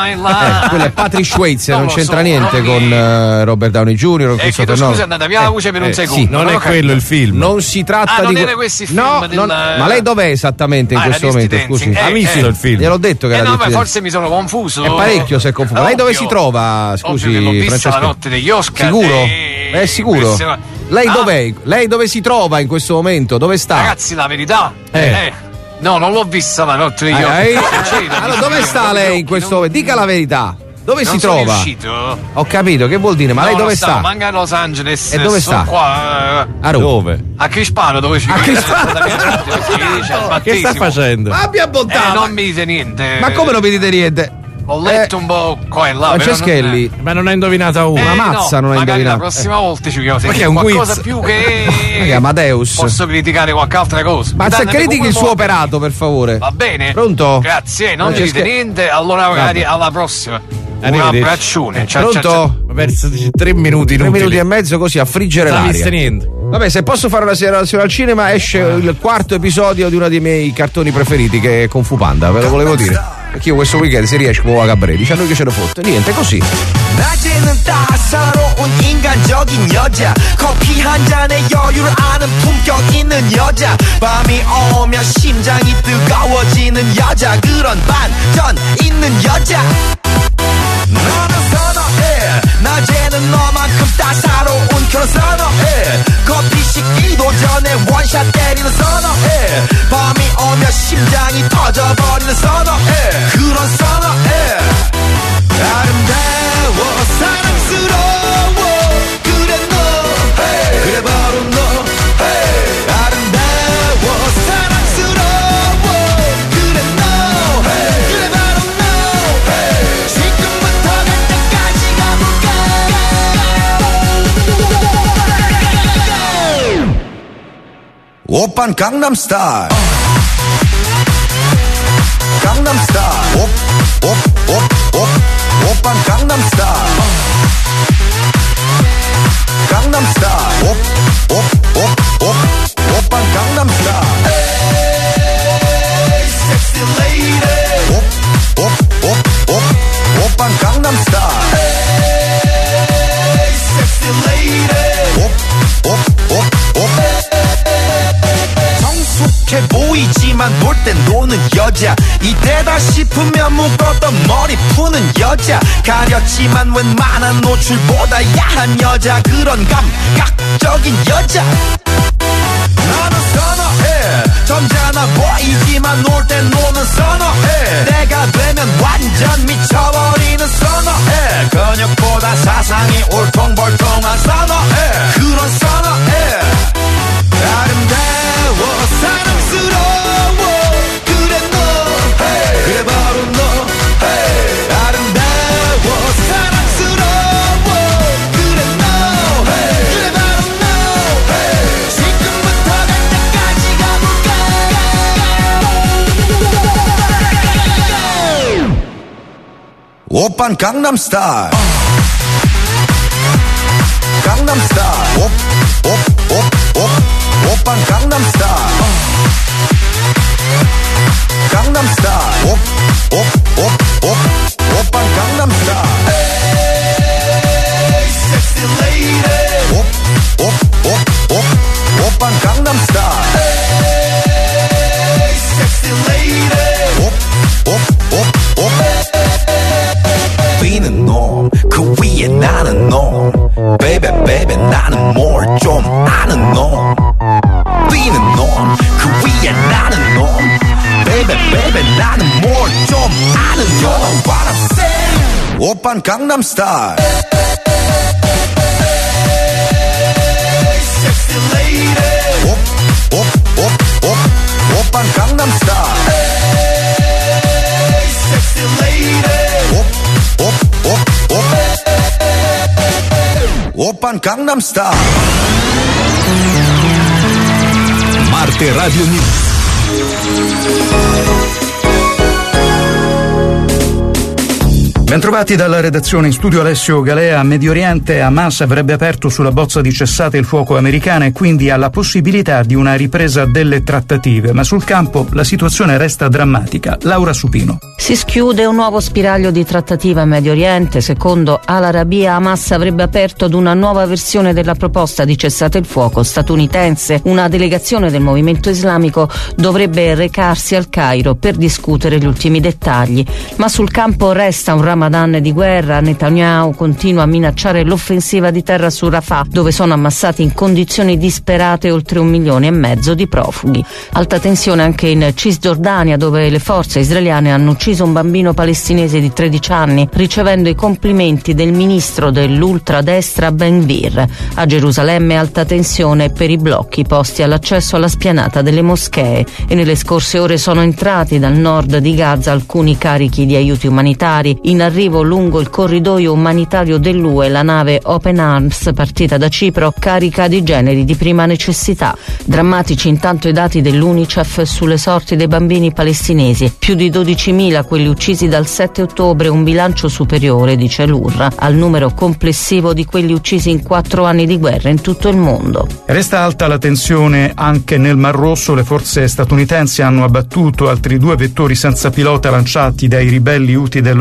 [SPEAKER 6] Eh,
[SPEAKER 4] quella è Patrick Swayze, non, non c'entra
[SPEAKER 6] so,
[SPEAKER 4] niente
[SPEAKER 6] non
[SPEAKER 4] con
[SPEAKER 6] mi...
[SPEAKER 4] uh, Robert Downey Junior.
[SPEAKER 6] Eh, chiedo scusa, è andata via la luce per un
[SPEAKER 4] eh,
[SPEAKER 6] secondo.
[SPEAKER 4] Sì,
[SPEAKER 2] non, non è quello capito. Il film.
[SPEAKER 4] Non si tratta
[SPEAKER 6] ah,
[SPEAKER 4] di.
[SPEAKER 6] Non era questo il film
[SPEAKER 4] no,
[SPEAKER 6] del...
[SPEAKER 4] non... ma lei dov'è esattamente in
[SPEAKER 6] ah,
[SPEAKER 4] questo momento? Scusi,
[SPEAKER 6] eh,
[SPEAKER 2] ha visto
[SPEAKER 6] eh,
[SPEAKER 2] il film?
[SPEAKER 4] Gliel'ho detto che
[SPEAKER 6] eh,
[SPEAKER 4] era
[SPEAKER 6] no,
[SPEAKER 4] Dirty
[SPEAKER 6] ma forse mi sono confuso.
[SPEAKER 4] È parecchio se è confuso. Ma lei dove si trova? Scusi,
[SPEAKER 6] l'ho vista
[SPEAKER 4] Francesco.
[SPEAKER 6] la notte degli Oscar.
[SPEAKER 4] Sicuro?
[SPEAKER 6] E...
[SPEAKER 4] È sicuro? Lei
[SPEAKER 6] ah.
[SPEAKER 4] dov'è? Lei dove si trova in questo momento? Dove sta?
[SPEAKER 6] Ragazzi, la verità.
[SPEAKER 4] Eh.
[SPEAKER 6] eh. No, non l'ho vista la notte degli Oscar.
[SPEAKER 4] Eh, eh. Allora, dove sta lei in questo momento? Dica la verità. Dove
[SPEAKER 6] non
[SPEAKER 4] si
[SPEAKER 6] sono
[SPEAKER 4] trova?
[SPEAKER 6] Uscito.
[SPEAKER 4] Ho capito, che vuol dire? Ma
[SPEAKER 6] no,
[SPEAKER 4] lei dove
[SPEAKER 6] stavo,
[SPEAKER 4] sta?
[SPEAKER 6] Manca a Los Angeles.
[SPEAKER 4] E dove sta?
[SPEAKER 6] Qua,
[SPEAKER 4] a Roma.
[SPEAKER 2] Dove?
[SPEAKER 6] A Crispano, dove ci
[SPEAKER 4] A Crispano?
[SPEAKER 2] Che sta facendo?
[SPEAKER 4] Ma abbia bontà.
[SPEAKER 6] Eh, non mi dite niente.
[SPEAKER 4] Ma come non mi dite niente?
[SPEAKER 6] Ho letto eh, un po' qua e là.
[SPEAKER 4] Franceschelli,
[SPEAKER 6] non...
[SPEAKER 2] ma non ha indovinato una.
[SPEAKER 6] Eh,
[SPEAKER 4] una mazza
[SPEAKER 6] no,
[SPEAKER 4] non ha indovinato.
[SPEAKER 6] La prossima eh. volta ci chiamo
[SPEAKER 2] ma che è un
[SPEAKER 6] qualcosa
[SPEAKER 2] quiz?
[SPEAKER 6] più che.
[SPEAKER 4] Ma che Amadeus.
[SPEAKER 6] Posso criticare qualche altra cosa.
[SPEAKER 4] Ma se critichi il suo operato, per favore.
[SPEAKER 6] Va bene.
[SPEAKER 4] Pronto?
[SPEAKER 6] Grazie, non mi dite niente. Allora magari alla prossima. Un abbraccione.
[SPEAKER 4] Ciao, Pronto? Ciao, ciao.
[SPEAKER 2] Ma perso tre minuti.
[SPEAKER 4] Tre minuti e mezzo così a friggere
[SPEAKER 2] non
[SPEAKER 4] l'aria.
[SPEAKER 2] Niente.
[SPEAKER 4] Vabbè, se posso fare una segnalazione al cinema, esce il quarto episodio di uno dei miei cartoni preferiti, che è Kung Fu Panda, ve lo volevo dire. Perché io questo weekend si riesce con la Cabré, dice a noi che ce ne fotte. Niente, così. 낮에는 따사로운 인간적인 여자 커피 한 잔에
[SPEAKER 14] 나의 여유를 아는 품격 있는 여자 밤이 오면 심장이 뜨거워지는 여자 그런 반전 있는 여자 너는 선어해 낮에는 너만큼 따사로운 그런 선어해 커피 식기도 전에 원샷 때리는 선어해 밤이 오면 심장이 터져버리는 선어해 그런 선어해 아름다워 사랑스러워 그래 너 hey. 그래 바로 너 hey. 아름다워 사랑스러워 그래 너 hey. 그래 바로 너 hey. 지금부터 갈 때까지 가볼까 오빤 강남스타일 강남스타일 옵옵옵옵 오빤 강남스타일 강남스타일 옵옵옵옵 오빤 강남스타일 에이 섹시 레이디 옵옵옵옵 오빤 강남스타일 에이 섹시 레이디 옵옵옵옵 성숙해 보이지만 놀 땐 노는 여자 이때다 싶으면 묶었던 머리 푸는 여자 가렸지만 웬만한 노출보다 야한 여자 그런 감각적인 여자 나는 선어해 점잖아 보이지만 놀 땐 노는 선어해 내가 되면 완전 미쳐버리는 선어해 근육보다 사상이 울퉁불퉁한 선어해 그런 선어해 아름다워 사랑스러워 그래 너 hey. 그래 바로 너 hey. 아름다워 사랑스러워 그래 너 hey. 그래 바로 너 hey. 지금부터 갈 때까지 가볼까 오빤 강남스타일 강남스타일 옵옵옵옵 오빤 강남스타일 강남스타일 옵옵옵옵 오빤 강남스타일 에이 섹시 레이디 옵옵옵옵 오빤 강남스타일 에이 섹시 레이디 옵옵옵옵 뛰는 놈 그 위에 나는 놈 베이베 베이베 나는 뭘 좀 아는 놈 뛰는 놈 그 위에 나는 놈 베이베 베이베 나는 뭘 좀 아는 놈 What I'm saying 오빤 강남스타일 섹시 레이디 옵옵옵옵 오빤 강남스타일 섹시 레이디 옵옵옵옵 오빤 강남스타일
[SPEAKER 11] Marte Radio News.
[SPEAKER 15] Bentrovati dalla redazione, in studio Alessio Galea. A Medio Oriente Hamas avrebbe aperto sulla bozza di cessate il fuoco americana e quindi ha la possibilità di una ripresa delle trattative, ma sul campo la situazione resta drammatica. Laura Supino.
[SPEAKER 16] Si schiude un nuovo spiraglio di trattativa in Medio Oriente. Secondo Al Arabiya, Hamas avrebbe aperto ad una nuova versione della proposta di cessate il fuoco statunitense. Una delegazione del movimento islamico dovrebbe recarsi al Cairo per discutere gli ultimi dettagli, ma sul campo resta un ramo Ramadan di guerra. Netanyahu continua a minacciare l'offensiva di terra su Rafah, dove sono ammassati in condizioni disperate oltre un milione e mezzo di profughi. Alta tensione anche in Cisgiordania, dove le forze israeliane hanno ucciso un bambino palestinese di tredici anni, ricevendo i complimenti del ministro dell'ultradestra Ben Gvir. A Gerusalemme alta tensione per i blocchi posti all'accesso alla spianata delle moschee, e nelle scorse ore sono entrati dal nord di Gaza alcuni carichi di aiuti umanitari. In arrivo lungo il corridoio umanitario dell'U E la nave Open Arms, partita da Cipro, carica di generi di prima necessità. Drammatici intanto i dati dell'UNICEF sulle sorti dei bambini palestinesi, più di dodicimila quelli uccisi dal sette ottobre, un bilancio superiore, dice l'U N R W A, al numero complessivo di quelli uccisi in quattro anni di guerra in tutto il mondo.
[SPEAKER 15] Resta alta la tensione anche nel Mar Rosso. Le forze statunitensi hanno abbattuto altri due vettori senza pilota lanciati dai ribelli Houthi dello Yemen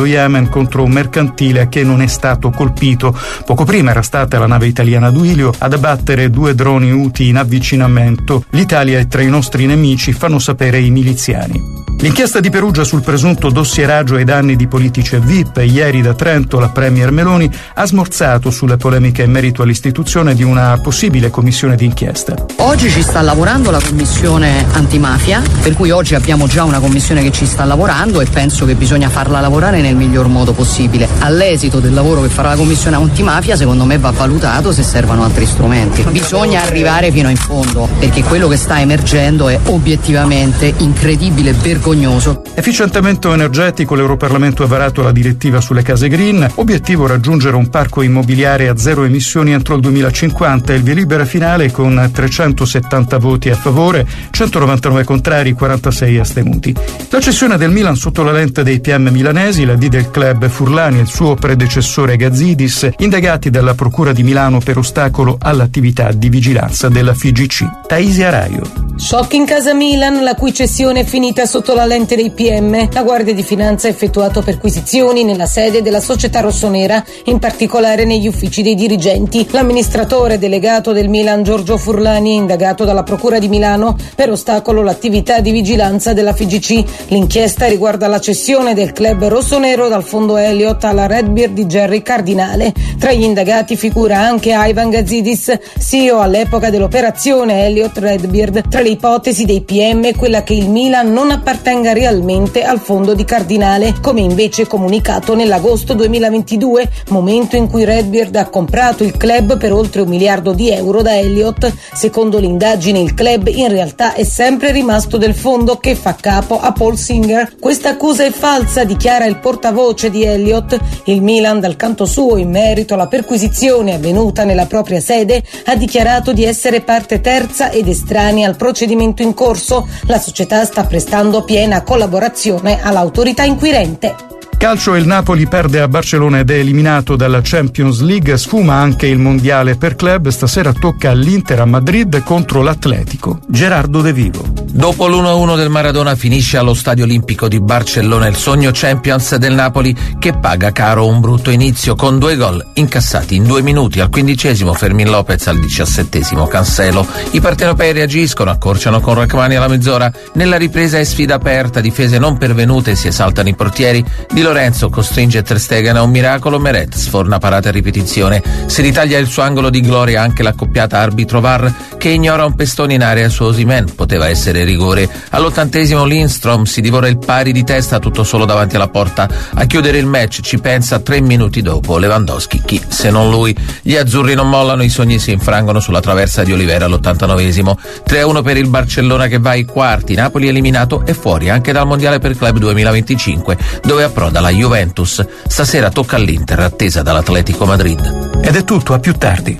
[SPEAKER 15] contro un mercantile che non è stato colpito. Poco prima era stata la nave italiana Duilio ad abbattere due droni Houthi in avvicinamento. L'Italia è tra i nostri nemici, fanno sapere i miliziani. L'inchiesta di Perugia sul presunto dossieraggio ai danni di politici e V I P. Ieri da Trento la premier Meloni ha smorzato sulle polemiche in merito all'istituzione di una possibile commissione d'inchiesta.
[SPEAKER 17] Oggi ci sta lavorando la commissione antimafia, per cui oggi abbiamo già una commissione che ci sta lavorando e penso che bisogna farla lavorare nel miglior modo possibile. All'esito del lavoro che farà la commissione antimafia, secondo me va valutato se servono altri strumenti. Bisogna arrivare fino in fondo, perché quello che sta emergendo è obiettivamente incredibile, vergognoso.
[SPEAKER 15] Efficientamento energetico, l'Europarlamento ha varato la direttiva sulle case green, obiettivo raggiungere un parco immobiliare a zero emissioni entro il duemilacinquanta, il via libera finale con trecentosettanta voti a favore, centonovantanove contrari, quarantasei astenuti. La cessione del Milan sotto la lente dei P M milanesi, la D del club Furlani e il suo predecessore Gazidis, indagati dalla Procura di Milano per ostacolo all'attività di vigilanza della F I G C. Taisia Raio.
[SPEAKER 18] Shock in casa Milan, la cui cessione è finita sotto la lente dei P M. La Guardia di Finanza ha effettuato perquisizioni nella sede della società rossonera, in particolare negli uffici dei dirigenti. L'amministratore delegato del Milan, Giorgio Furlani, è indagato dalla Procura di Milano per ostacolo all'attività di vigilanza della F I G C. L'inchiesta riguarda la cessione del club rossonero dal fondo Elliott alla Redbird di Jerry Cardinale. Tra gli indagati figura anche Ivan Gazidis, C E O all'epoca dell'operazione Elliott Redbird. Tra le ipotesi dei P M è quella che il Milan non appartenga realmente al fondo di Cardinale, come invece comunicato nell'agosto duemilaventidue, momento in cui Redbird ha comprato il club per oltre un miliardo di euro da Elliott. Secondo l'indagine il club in realtà è sempre rimasto del fondo che fa capo a Paul Singer. Questa accusa è falsa, dichiara il portavoce di Elliott. Il Milan, dal canto suo, in merito alla perquisizione avvenuta nella propria sede, ha dichiarato di essere parte terza ed estranea al procedimento in corso. La società sta prestando piena collaborazione all'autorità inquirente.
[SPEAKER 15] Calcio, il Napoli perde a Barcellona ed è eliminato dalla Champions League, sfuma anche il mondiale per club, stasera tocca all'Inter a Madrid contro l'Atletico. Gerardo De Vivo.
[SPEAKER 19] Dopo l'uno a uno del Maradona finisce allo Stadio Olimpico di Barcellona il sogno Champions del Napoli, che paga caro un brutto inizio con due gol incassati in due minuti, al quindicesimo Fermin Lopez, al diciassettesimo Cancelo. I partenopei reagiscono, accorciano con Rachmani alla mezz'ora, nella ripresa è sfida aperta, difese non pervenute, si esaltano i portieri. Di Lorenzo costringe Ter Stegen a un miracolo, Meret sforna parata a ripetizione, si ritaglia il suo angolo di gloria anche l'accoppiata arbitro V A R che ignora un pestone in area su Osimhen, poteva essere rigore. All'ottantesimo Lindstrom si divora il pari di testa tutto solo davanti alla porta, a chiudere il match ci pensa tre minuti dopo Lewandowski, chi se non lui. Gli azzurri non mollano, i sogni si infrangono sulla traversa di Olivera all'ottantanovesimo, tre a uno per il Barcellona che va ai quarti, Napoli eliminato e fuori anche dal mondiale per club duemilaventicinque dove approda la Juventus. Stasera tocca all'Inter, attesa dall'Atletico Madrid.
[SPEAKER 15] Ed è tutto, a più tardi.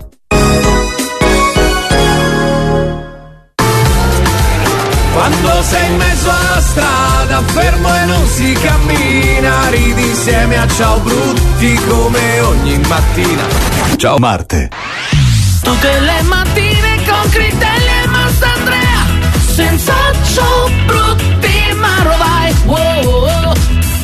[SPEAKER 3] Quando sei in mezzo alla strada, fermo e non si cammina, ridi insieme a ciao brutti come ogni mattina.
[SPEAKER 11] Ciao Marte.
[SPEAKER 3] Tutte le mattine con Critelli e Mastandrea, senza ciao brutti ma rovai. Wow, wow.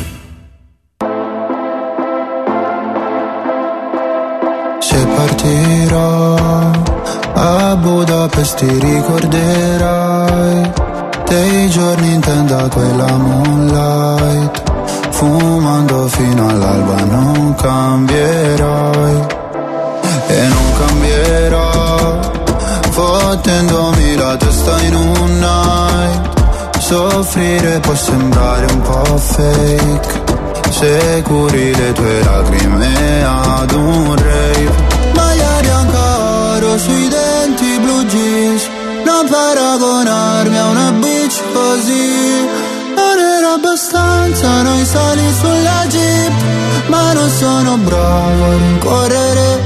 [SPEAKER 10] Se partirò a Budapest ti ricorderai dei giorni in tenda quella moonlight, fumando fino all'alba non cambierai e non cambierò, fottendomi la testa in un night. Soffrire può sembrare un po' fake se curi le tue lacrime ad un rave. Maglia bianca oro sui denti blu jeans, non paragonarmi a una bitch così. Non era abbastanza, noi sali sulla jeep, ma non sono bravo a rincorrere.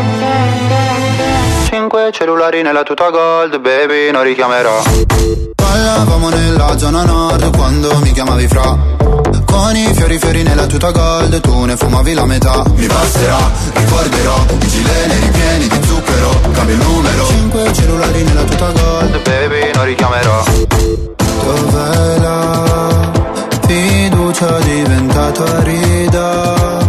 [SPEAKER 10] Cinque cellulari nella tuta gold, baby, non richiamerò. Ballavamo nella zona nord quando mi chiamavi fra, con i fiori fiori nella tuta gold, tu ne fumavi la metà. Mi basterà, ricorderò i gileni ripieni di zucchero, cambio il numero. Cinque cellulari nella tuta gold, baby, non richiamerò. Dov'è la fiducia diventata rida?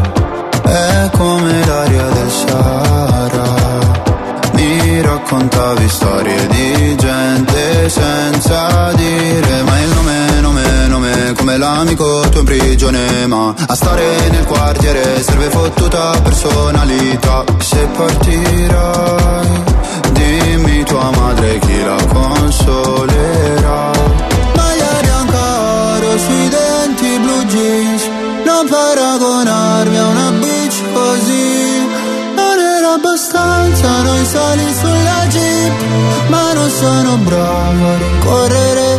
[SPEAKER 10] storie di gente senza dire mai il nome, nome, nome, come l'amico tuo in prigione, ma a stare nel quartiere serve fottuta personalità. Se partirai, dimmi tua madre chi la consolerà. Maglia bianca oro sui denti, blue jeans, non paragonarmi a una bitch così. Non era abbastanza noi soli sulla jeep, ma non sono bravo a rincorrere.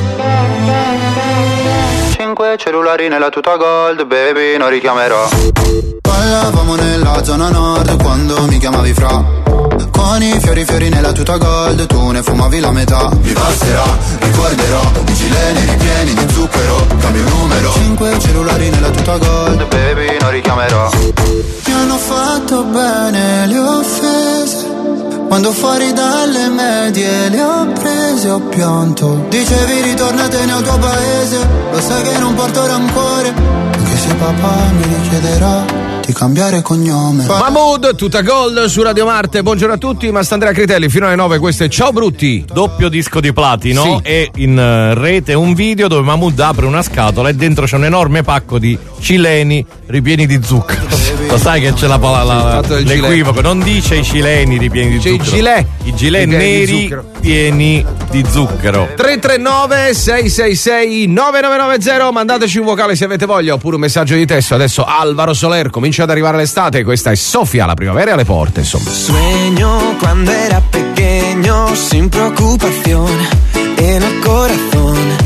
[SPEAKER 10] Cinque cellulari nella tuta gold, baby, non richiamerò. Ballavamo nella zona nord quando mi chiamavi fra. Con i fiori fiori nella tuta gold, tu ne fumavi la metà. Mi passerà, ricorderò, i gileni ripieni di zucchero, cambio numero. Cinque cellulari nella tuta gold, baby, non richiamerò. Mi hanno fatto bene le offese, quando fuori dalle medie le ho prese, ho pianto. Dicevi ritornatene al tuo paese, lo sai che non porto rancore, anche se papà mi richiederà di cambiare cognome.
[SPEAKER 4] Mahmood, tutta gold su Radio Marte. Buongiorno a tutti, Mastandrea Critelli fino alle nove. Questo è Ciao Brutti.
[SPEAKER 2] Doppio disco di platino,
[SPEAKER 4] sì.
[SPEAKER 2] E in uh, rete un video dove Mahmood apre una scatola e dentro c'è un enorme pacco di cileni ripieni di zucchero. Lo sai che c'è la, la, la,
[SPEAKER 4] sì,
[SPEAKER 2] l'equivoco, non dice i cileni ripieni di
[SPEAKER 4] c'è
[SPEAKER 2] zucchero.
[SPEAKER 4] I gilet,
[SPEAKER 2] I gilet neri pieni di zucchero.
[SPEAKER 4] tre tre nove sei sei sei nove nove nove zero, mandateci un vocale se avete voglia oppure un messaggio di testo. Adesso Alvaro Soler, comincia ad arrivare l'estate, questa è Sofia, la primavera è alle porte, insomma.
[SPEAKER 20] Sueño cuando era pequeño sin preocupación en el corazón.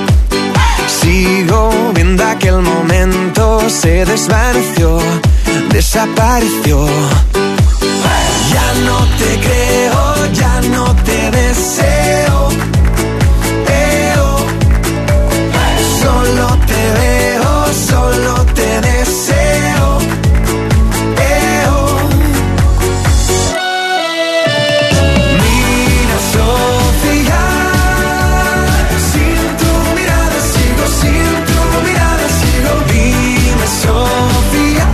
[SPEAKER 20] Sigo viendo aquel momento, se desvaneció, desapareció. Ya no te creo, ya no te deseo. Eo. Solo te veo, solo te deseo. Eo. Mira, Sofía, sin tu mirada sigo, sin tu mirada sigo. Dime, Sofía,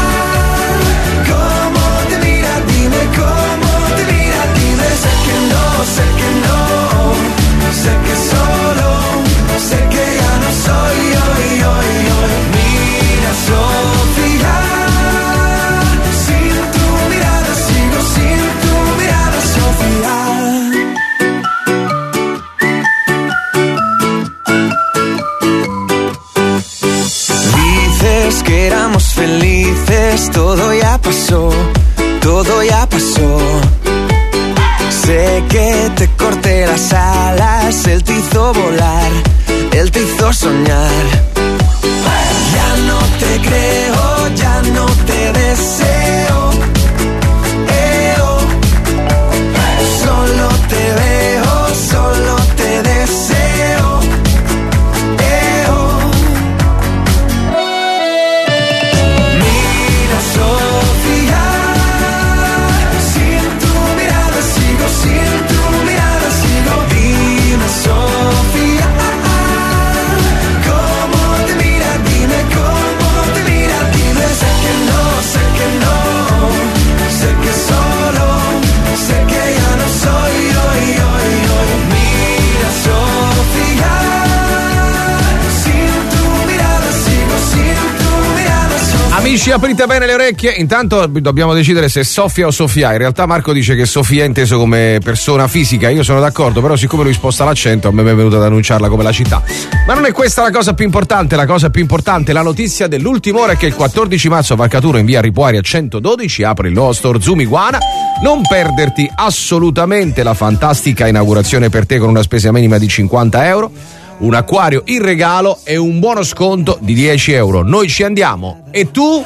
[SPEAKER 20] cómo te mira, dime cómo te mira, dime. Sé que no, sé que no, sé que solo, sé que ya no soy yo, yo, yo. Mira, Sofía, sin tu mirada sigo, sin tu mirada, Sofía. Dices que éramos felices, todo ya pasó, todo ya pasó. Sé que te corté las alas, él te hizo volar, él te hizo soñar. Ya no te creo, ya no te deseo. Eo. Solo te veo, solo te deseo. Eo. Mira, Sofía, sin tu mirada sigo, sin tu mirada sigo. Dime, Sofía, cómo te mira, dime cómo te mira, dime. Sé que no, sé que no, sé que solo, sé que ya no soy yo, yo, yo. Mira, Sofía, sin tu mirada sigo, sin tu mirada, Sofía.
[SPEAKER 4] Amici, aprite bene le orecchie. Intanto dobbiamo decidere se Sofia o Sofia. In realtà Marco dice che Sofia è inteso come persona fisica. Io sono d'accordo, però siccome lui sposta l'accento, a me è venuto ad annunciarla come la città. Ma non è questa la cosa più importante. La cosa più importante, la notizia dell'ultima ora, è che il quattordici marzo a Varcaturo in via Ripuaria centododici apre il nuovo store Zoom Iguana. Non perderti assolutamente la fantastica inaugurazione per te con una spesa minima di cinquanta euro. Un acquario in regalo e un buono sconto di dieci euro. Noi ci andiamo. E tu?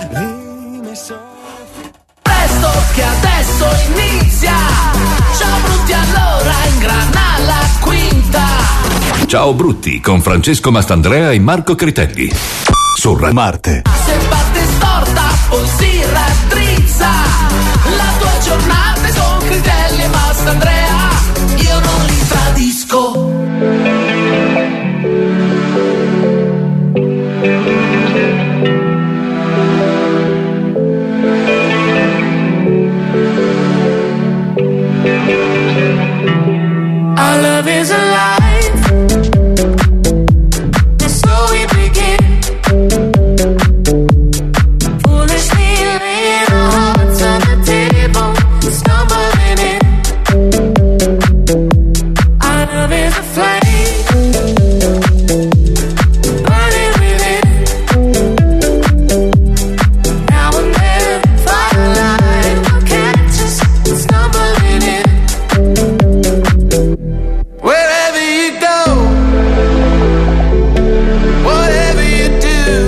[SPEAKER 3] Presto che adesso inizia. Ciao Brutti, allora ingrana la quinta.
[SPEAKER 21] Ciao Brutti con Francesco Mastandrea e Marco Critelli su Radio Marte.
[SPEAKER 3] Se parte storta poi si raddrizza. La tua giornata con Critelli e Mastandrea, io non li tradisco. Our love is alive. So we begin. Foolishly laying our hearts on the table, stumbling in. Our love is a flame, burning within. Now and then, firelight will catch us, stumbling in. Wherever you go, whatever you do,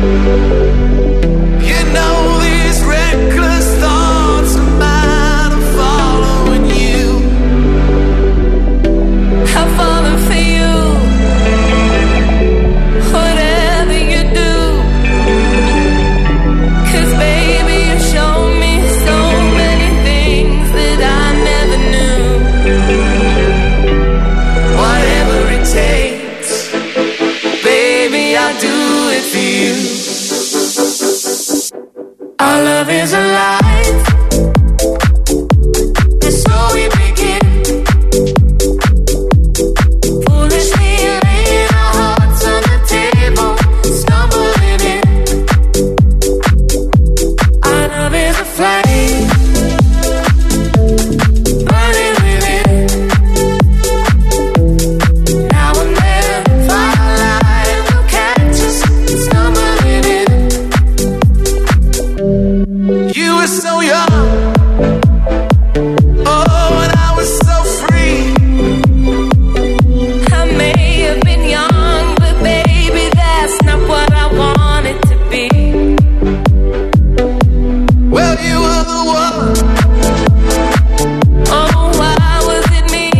[SPEAKER 3] you know these reckless thoughts of mine are following you. I'm falling for you, whatever you do. 'Cause baby, you show me so many things that I never knew. Whatever it takes, baby, I'll do it for you. Our love is alive. So we begin. Foolishly laying our hearts on the table, stumbling in. Our love is a flame, burning within. Now and then, firelight will catch us, stumbling in. You were so young, oh, and I was so free. I may have been young, but baby, that's not what I wanted to be. Well, you were the one. Oh, why was it me?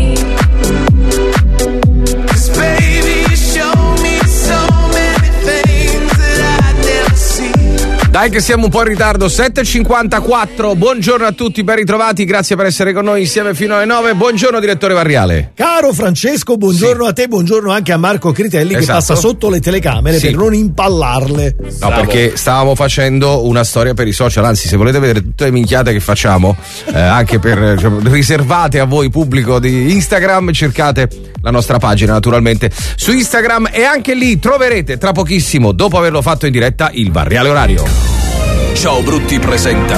[SPEAKER 3] 'Cause baby, you showed me so many things that I'd never seen.
[SPEAKER 4] Dai che siamo un po' in ritardo, sette e cinquantaquattro. Buongiorno a tutti, ben ritrovati, grazie per essere con noi insieme fino alle nove. Buongiorno direttore Varriale.
[SPEAKER 1] Caro Francesco, buongiorno a te, buongiorno anche a Marco Critelli, che
[SPEAKER 4] Esatto.
[SPEAKER 1] passa sotto le telecamere
[SPEAKER 4] Sì.
[SPEAKER 1] per non impallarle.
[SPEAKER 4] No, perché stavamo facendo una storia per i social, anzi se volete vedere tutte le minchiate che facciamo, eh, anche per cioè, riservate a voi pubblico di Instagram, cercate la nostra pagina naturalmente su Instagram e anche lì troverete tra pochissimo, dopo averlo fatto in diretta, il Varriale Orario.
[SPEAKER 11] Ciao Brutti presenta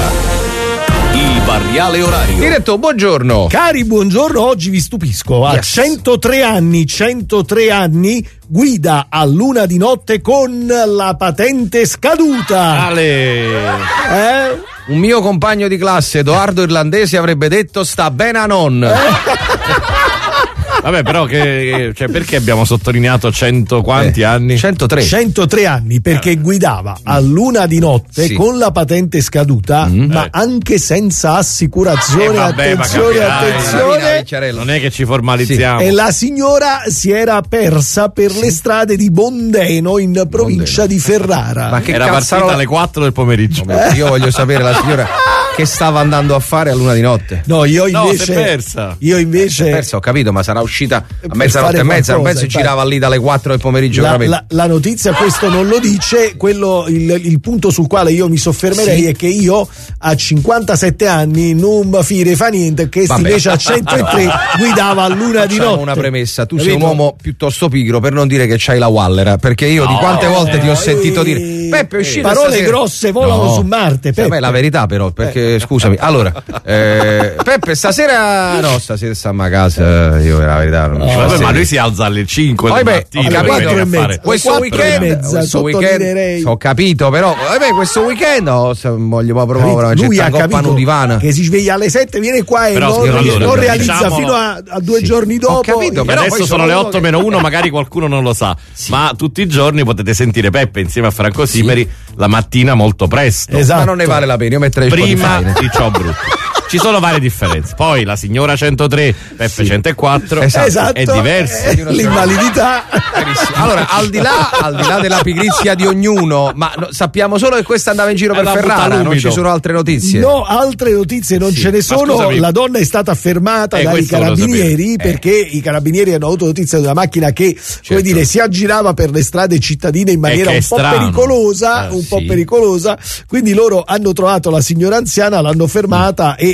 [SPEAKER 11] il Varriale Orario.
[SPEAKER 4] Diretto, buongiorno.
[SPEAKER 1] Cari, buongiorno, oggi vi stupisco. A
[SPEAKER 4] Yes.
[SPEAKER 1] centotré anni, centotré anni, guida a luna di notte con la patente scaduta.
[SPEAKER 2] Ale.
[SPEAKER 1] Eh?
[SPEAKER 4] Un mio compagno di classe, Edoardo Irlandese, avrebbe detto sta bene a non.
[SPEAKER 2] Vabbè, però che, cioè, perché abbiamo sottolineato cento quanti
[SPEAKER 4] Eh,
[SPEAKER 2] anni?
[SPEAKER 4] centotré.
[SPEAKER 1] centotré anni, perché guidava a luna di notte
[SPEAKER 4] Sì.
[SPEAKER 1] con la patente scaduta, ma
[SPEAKER 2] Eh.
[SPEAKER 1] anche senza assicurazione.
[SPEAKER 2] Eh, vabbè, ma
[SPEAKER 1] attenzione,
[SPEAKER 2] capirai.
[SPEAKER 1] attenzione.
[SPEAKER 2] Non è che ci formalizziamo.
[SPEAKER 1] E la signora si era persa per le strade di Bondeno in provincia di Ferrara.
[SPEAKER 4] Ma che
[SPEAKER 2] Era
[SPEAKER 4] cazzarola-
[SPEAKER 2] partita alle quattro del pomeriggio.
[SPEAKER 4] Vabbè, io voglio sapere la signora che stava andando a fare a luna di notte.
[SPEAKER 1] No, io
[SPEAKER 2] No,
[SPEAKER 1] invece.
[SPEAKER 2] si è persa.
[SPEAKER 1] Io invece.
[SPEAKER 4] Si è persa, ho capito, ma sarà uscita a
[SPEAKER 1] Per
[SPEAKER 4] mezzanotte
[SPEAKER 1] fare
[SPEAKER 4] e mezza, non
[SPEAKER 1] qualcosa,
[SPEAKER 4] penso
[SPEAKER 1] infatti.
[SPEAKER 4] girava lì dalle quattro del pomeriggio.
[SPEAKER 1] La,
[SPEAKER 4] veramente.
[SPEAKER 1] la- la notizia questo non lo dice, quello, il, il punto sul quale io mi soffermerei
[SPEAKER 4] Sì.
[SPEAKER 1] è che io a cinquantasette anni non fire fa niente, che
[SPEAKER 4] Vabbè.
[SPEAKER 1] invece a centotré guidava a luna di
[SPEAKER 4] Facciamo
[SPEAKER 1] notte.
[SPEAKER 4] una premessa, tu sei
[SPEAKER 1] Capito?
[SPEAKER 4] un uomo piuttosto pigro per non dire che c'hai la Wallera, perché io di
[SPEAKER 2] No,
[SPEAKER 4] quante volte ti ho
[SPEAKER 1] eh,
[SPEAKER 4] sentito
[SPEAKER 1] eh,
[SPEAKER 4] dire Peppe è uscito
[SPEAKER 1] parole
[SPEAKER 4] stasera.
[SPEAKER 1] grosse volano
[SPEAKER 4] No.
[SPEAKER 1] su Marte,
[SPEAKER 4] Sì,
[SPEAKER 1] Peppe.
[SPEAKER 4] vabbè, la verità però, perché scusami, allora eh, Peppe stasera no, stasera stiamo a casa, io la verità non ci
[SPEAKER 2] Vabbè,
[SPEAKER 4] posso
[SPEAKER 2] ma
[SPEAKER 4] dire.
[SPEAKER 2] lui si alza alle cinque
[SPEAKER 4] Poi
[SPEAKER 2] del
[SPEAKER 4] beh,
[SPEAKER 2] mattino.
[SPEAKER 4] ho
[SPEAKER 2] per
[SPEAKER 4] capito,
[SPEAKER 2] venire a
[SPEAKER 1] e mezza.
[SPEAKER 2] fare-
[SPEAKER 4] questo
[SPEAKER 1] quattro e
[SPEAKER 4] weekend,
[SPEAKER 1] mezza,
[SPEAKER 4] questo weekend
[SPEAKER 1] sottolineerei.
[SPEAKER 4] ho capito, però vabbè, questo weekend oh, se voglio proprio promuovere una
[SPEAKER 1] Lui ha
[SPEAKER 4] certa coppa
[SPEAKER 1] capito
[SPEAKER 4] nudivana.
[SPEAKER 1] che si sveglia alle sette, viene qua e
[SPEAKER 2] Però,
[SPEAKER 1] non,
[SPEAKER 2] allora,
[SPEAKER 1] non
[SPEAKER 2] allora,
[SPEAKER 1] realizza
[SPEAKER 2] diciamolo-
[SPEAKER 1] fino a, a due
[SPEAKER 4] Sì.
[SPEAKER 1] giorni
[SPEAKER 4] Ho
[SPEAKER 1] dopo.
[SPEAKER 4] capito,
[SPEAKER 2] E
[SPEAKER 4] però
[SPEAKER 2] adesso
[SPEAKER 4] poi
[SPEAKER 2] sono le
[SPEAKER 4] uno
[SPEAKER 2] otto
[SPEAKER 4] che-
[SPEAKER 2] meno uno, magari qualcuno non lo sa, ma tutti i giorni potete sentire Peppe insieme a Franco Simeri la mattina molto presto.
[SPEAKER 1] Esatto.
[SPEAKER 4] Ma non ne vale la pena, io metterei
[SPEAKER 2] Prima
[SPEAKER 4] Spotify.
[SPEAKER 2] di Ciao Brutti. Ci sono varie differenze. Poi la signora centotré, Peppe centoquattro,
[SPEAKER 1] Esatto,
[SPEAKER 2] è diverso.
[SPEAKER 1] eh, l'invalidità.
[SPEAKER 4] Benissimo. Allora, al di là, al di là della pigrizia di ognuno, ma no, sappiamo solo che questa andava in giro
[SPEAKER 2] È
[SPEAKER 4] per
[SPEAKER 2] la butta
[SPEAKER 4] Ferrara, non
[SPEAKER 2] all'umido.
[SPEAKER 4] ci sono altre notizie.
[SPEAKER 1] No, altre notizie non
[SPEAKER 4] Sì.
[SPEAKER 1] ce ne
[SPEAKER 2] Ma
[SPEAKER 1] sono.
[SPEAKER 2] scusami.
[SPEAKER 1] La donna è stata fermata
[SPEAKER 2] Eh,
[SPEAKER 1] dai
[SPEAKER 2] questo volevo
[SPEAKER 1] carabinieri
[SPEAKER 4] sapere. Eh.
[SPEAKER 1] perché i carabinieri hanno avuto notizia di una macchina che, come
[SPEAKER 4] Certo.
[SPEAKER 1] dire, si aggirava per le strade cittadine in maniera
[SPEAKER 2] che è
[SPEAKER 1] un po'
[SPEAKER 2] strano.
[SPEAKER 1] pericolosa,
[SPEAKER 2] Eh,
[SPEAKER 1] un po'
[SPEAKER 4] sì.
[SPEAKER 1] pericolosa. Quindi loro hanno trovato la signora anziana, l'hanno fermata e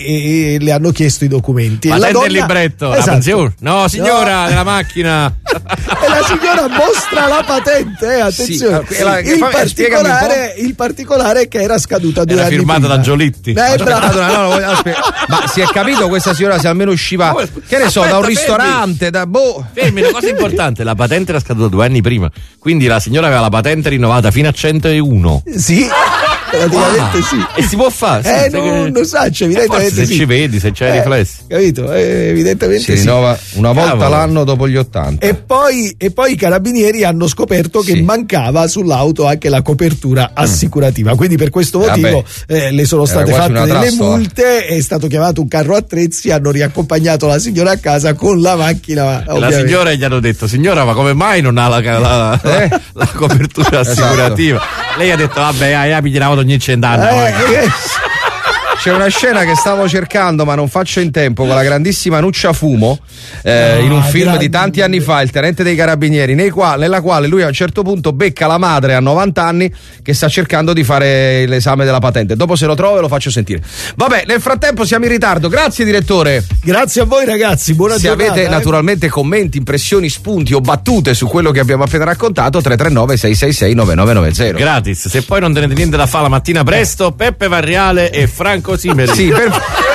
[SPEAKER 1] e, e le hanno chiesto i documenti.
[SPEAKER 2] Patente
[SPEAKER 1] donna,
[SPEAKER 2] il libretto,
[SPEAKER 1] esatto.
[SPEAKER 2] la pensione. No, signora,
[SPEAKER 1] no.
[SPEAKER 2] della macchina.
[SPEAKER 1] E la signora mostra la patente, eh, attenzione.
[SPEAKER 4] Sì, la,
[SPEAKER 1] il,
[SPEAKER 4] fa,
[SPEAKER 1] particolare, il particolare è che era scaduta due
[SPEAKER 2] era
[SPEAKER 1] anni
[SPEAKER 2] firmata
[SPEAKER 1] prima.
[SPEAKER 2] da Giolitti.
[SPEAKER 1] Beh,
[SPEAKER 4] Aspettate, no, no, aspetta. Ma si è capito questa signora se almeno usciva,
[SPEAKER 2] No,
[SPEAKER 4] che ne so,
[SPEAKER 2] aspetta,
[SPEAKER 4] da un
[SPEAKER 2] fermi.
[SPEAKER 4] ristorante, da boh.
[SPEAKER 2] Fermi, una cosa importante, la patente era scaduta due anni prima, quindi la signora aveva la patente rinnovata fino a centouno.
[SPEAKER 1] Sì, praticamente
[SPEAKER 2] Ah,
[SPEAKER 1] sì.
[SPEAKER 2] E si può fare? Sì,
[SPEAKER 1] Eh,
[SPEAKER 2] sai
[SPEAKER 1] non,
[SPEAKER 2] che-
[SPEAKER 1] non so,
[SPEAKER 2] Eh,
[SPEAKER 1] evidentemente
[SPEAKER 2] forse se
[SPEAKER 1] sì.
[SPEAKER 2] ci vedi, se c'hai
[SPEAKER 1] Eh,
[SPEAKER 2] riflessi.
[SPEAKER 1] Capito? Eh, evidentemente
[SPEAKER 4] Si
[SPEAKER 1] sì.
[SPEAKER 4] rinnova una volta
[SPEAKER 2] Cavolo.
[SPEAKER 4] l'anno dopo gli ottanta.
[SPEAKER 1] E poi, e poi i carabinieri hanno scoperto che
[SPEAKER 4] Sì.
[SPEAKER 1] mancava sull'auto anche la copertura assicurativa, quindi per questo
[SPEAKER 4] Eh,
[SPEAKER 1] motivo
[SPEAKER 4] vabbè.
[SPEAKER 1] eh, le sono
[SPEAKER 4] Era
[SPEAKER 1] state
[SPEAKER 4] quasi
[SPEAKER 1] fatte
[SPEAKER 4] una
[SPEAKER 1] delle
[SPEAKER 4] trappola.
[SPEAKER 1] multe, è stato chiamato un carro attrezzi, hanno riaccompagnato la signora a casa con la macchina.
[SPEAKER 2] E la
[SPEAKER 1] ovviamente.
[SPEAKER 2] signora gli hanno detto: signora, ma come mai non ha la, la- la-
[SPEAKER 4] Eh?
[SPEAKER 2] la copertura
[SPEAKER 4] Esatto.
[SPEAKER 2] assicurativa? Lei ha detto: vabbè, ah, io mi giravo ogni cent'anni.
[SPEAKER 1] Eh, eh,
[SPEAKER 4] C'è una scena che stavo cercando ma non faccio in tempo con la grandissima Nuccia Fumo eh,
[SPEAKER 1] No,
[SPEAKER 4] in un film
[SPEAKER 1] grande.
[SPEAKER 4] di tanti anni fa, Il tenente dei carabinieri, nei qua- nella quale lui a un certo punto becca la madre a novanta anni che sta cercando di fare l'esame della patente. Dopo se lo trovo e lo faccio sentire. Vabbè, nel frattempo siamo in ritardo. Grazie direttore.
[SPEAKER 1] Grazie a voi ragazzi, buona
[SPEAKER 4] Se
[SPEAKER 1] giornata.
[SPEAKER 4] avete
[SPEAKER 1] eh.
[SPEAKER 4] naturalmente commenti, impressioni, spunti o battute su quello che abbiamo appena raccontato, tre tre nove sei sei sei nove nove nove zero.
[SPEAKER 2] Gratis. Se poi non tenete niente da fare la mattina presto, Peppe Varriale e Franco Simeri.
[SPEAKER 4] Sì, per...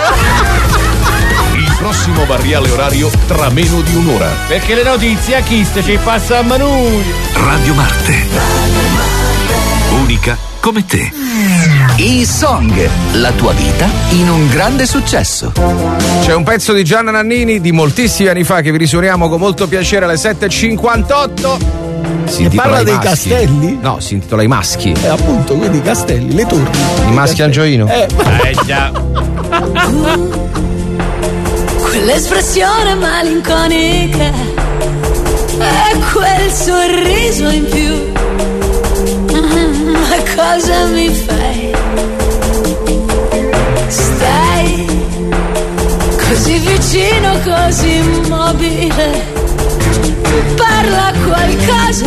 [SPEAKER 21] Il prossimo Varriale orario tra meno di un'ora.
[SPEAKER 2] Perché le notizie a chi ste ci passa a Manui.
[SPEAKER 21] Radio Marte. Unica come te.
[SPEAKER 5] I Song, la tua vita in un grande successo.
[SPEAKER 4] C'è un pezzo di Gianna Nannini di moltissimi anni fa che vi risuoniamo con molto piacere alle sette e cinquantotto. Si
[SPEAKER 1] E
[SPEAKER 4] intitola
[SPEAKER 1] parla
[SPEAKER 4] I
[SPEAKER 1] dei
[SPEAKER 4] maschi.
[SPEAKER 1] castelli?
[SPEAKER 4] No, si intitola I maschi.
[SPEAKER 1] Eh, appunto, quindi i castelli, le torri.
[SPEAKER 4] I maschi al gioino.
[SPEAKER 1] Eh,
[SPEAKER 2] Eh già.
[SPEAKER 13] Quell'espressione malinconica e quel sorriso in più. Mm, ma cosa mi fai? Stai così vicino, così immobile. Parla qualcosa,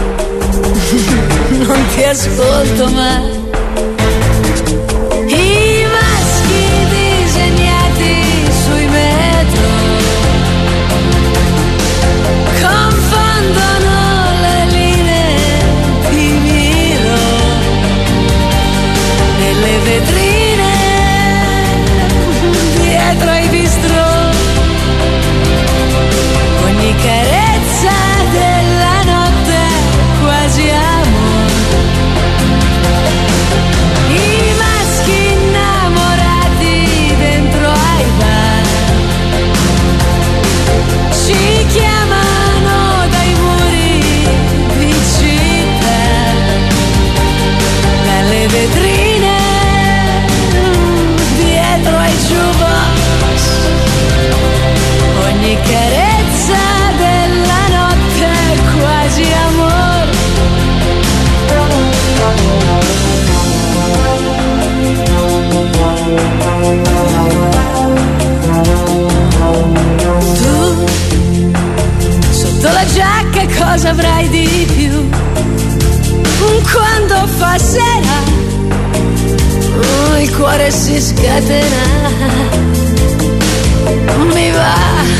[SPEAKER 13] non ti ascolto mai. I maschi disegnati sui metro confondono le linee di Milo nelle vetrine dietro ai bistrò. Ogni carezza della notte è quasi amore. I maschi innamorati dentro ai bar ci chiamano dai muri di città, dalle vetrine dietro ai jukebox. Ogni carezza della notte è quasi amore. Tu sotto la giacca cosa avrai di più? Quando fa sera oh, il cuore si scatena. Mi va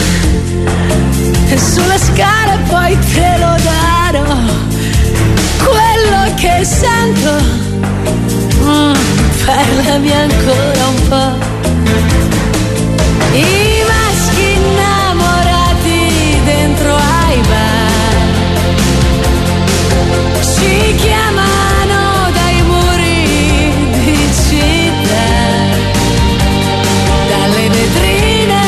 [SPEAKER 13] sulle scale poi te lo darò. Quello che sento mm, parlami ancora un po'. I maschi innamorati dentro ai bar ci chiamano dai muri di città, dalle vetrine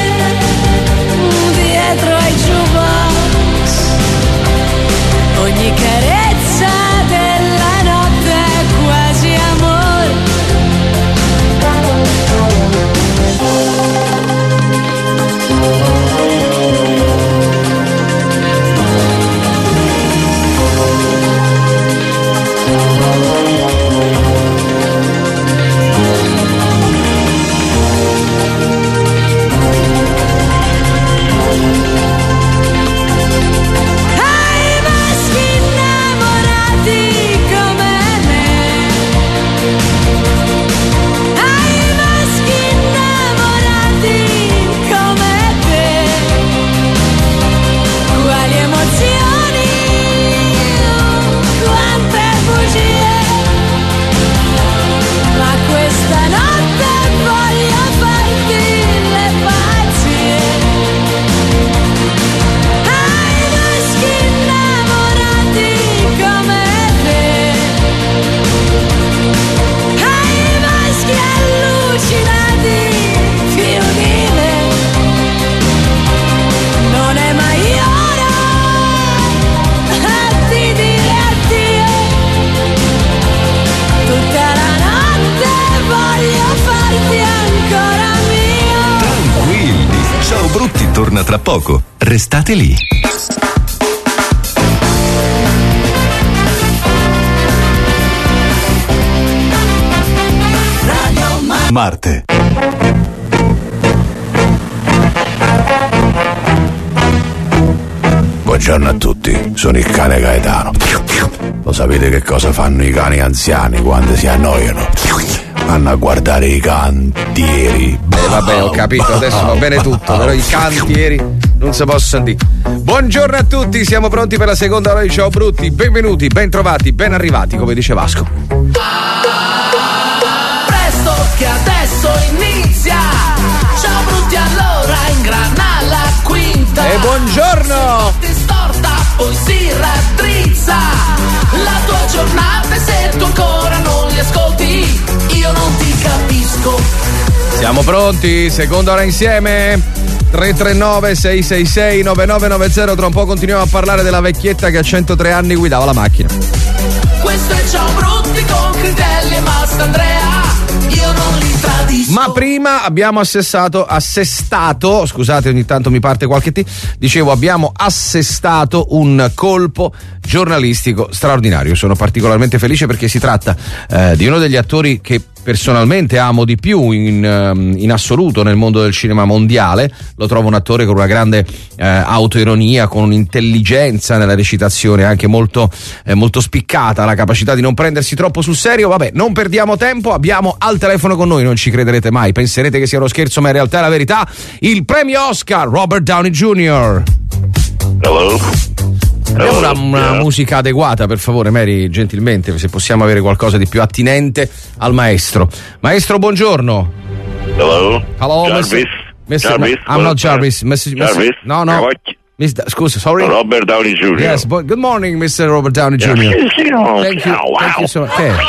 [SPEAKER 13] dietro ai jukebox. Ogni carezza della notte è quasi amore.
[SPEAKER 21] tra poco. Restate lì. Marte.
[SPEAKER 7] Buongiorno a tutti, sono il cane Gaetano. Lo sapete che cosa fanno i cani anziani quando si annoiano? Vanno a guardare i cantieri.
[SPEAKER 4] Eh vabbè, ho capito, adesso va bene tutto, però i cantieri non si possono dire. Buongiorno a tutti, siamo pronti per la seconda ora di Ciao Brutti. Benvenuti, ben trovati, ben arrivati, come dice Vasco.
[SPEAKER 3] Presto che adesso inizia. Ciao Brutti, allora ingrana la quinta.
[SPEAKER 4] E buongiorno.
[SPEAKER 3] Ti storta, poi si raddrizza la tua giornata e se tu ancora non li ascolti io non ti capisco.
[SPEAKER 4] Siamo pronti, seconda ora insieme. tre tre nove sei sei sei nove nove nove zero. Tra un po' continuiamo a parlare della vecchietta che a centotré anni guidava la macchina.
[SPEAKER 3] Questo è Ciao Brutti con Critelli e Mastandrea. Io non li tradisco.
[SPEAKER 4] Ma prima abbiamo assestato, assestato, scusate ogni tanto mi parte qualche T, dicevo abbiamo assestato un colpo giornalistico straordinario. Sono particolarmente felice perché si tratta eh, di uno degli attori che personalmente amo di più in, in assoluto nel mondo del cinema mondiale. Lo trovo un attore con una grande eh, autoironia, con un'intelligenza nella recitazione anche molto, eh, molto spiccata, la capacità di non prendersi troppo sul serio. Vabbè, non perdiamo tempo, abbiamo al telefono con noi, non ci crederete mai, penserete che sia uno scherzo ma in realtà è la verità, il premio Oscar Robert Downey junior
[SPEAKER 22] Hello.
[SPEAKER 4] Abbiamo una, una musica adeguata, per favore, Mary, gentilmente, se possiamo avere qualcosa di più attinente al maestro. Maestro, buongiorno.
[SPEAKER 22] Hello.
[SPEAKER 4] Hello,
[SPEAKER 22] Jarvis.
[SPEAKER 4] mister
[SPEAKER 22] Jarvis.
[SPEAKER 4] No, I'm not Jarvis. mister
[SPEAKER 22] Jarvis.
[SPEAKER 4] No, no. mister Scusa, sorry.
[SPEAKER 22] Robert Downey junior
[SPEAKER 4] Yes, but good morning, mister Robert Downey junior Thank you. Thank you so much. Che?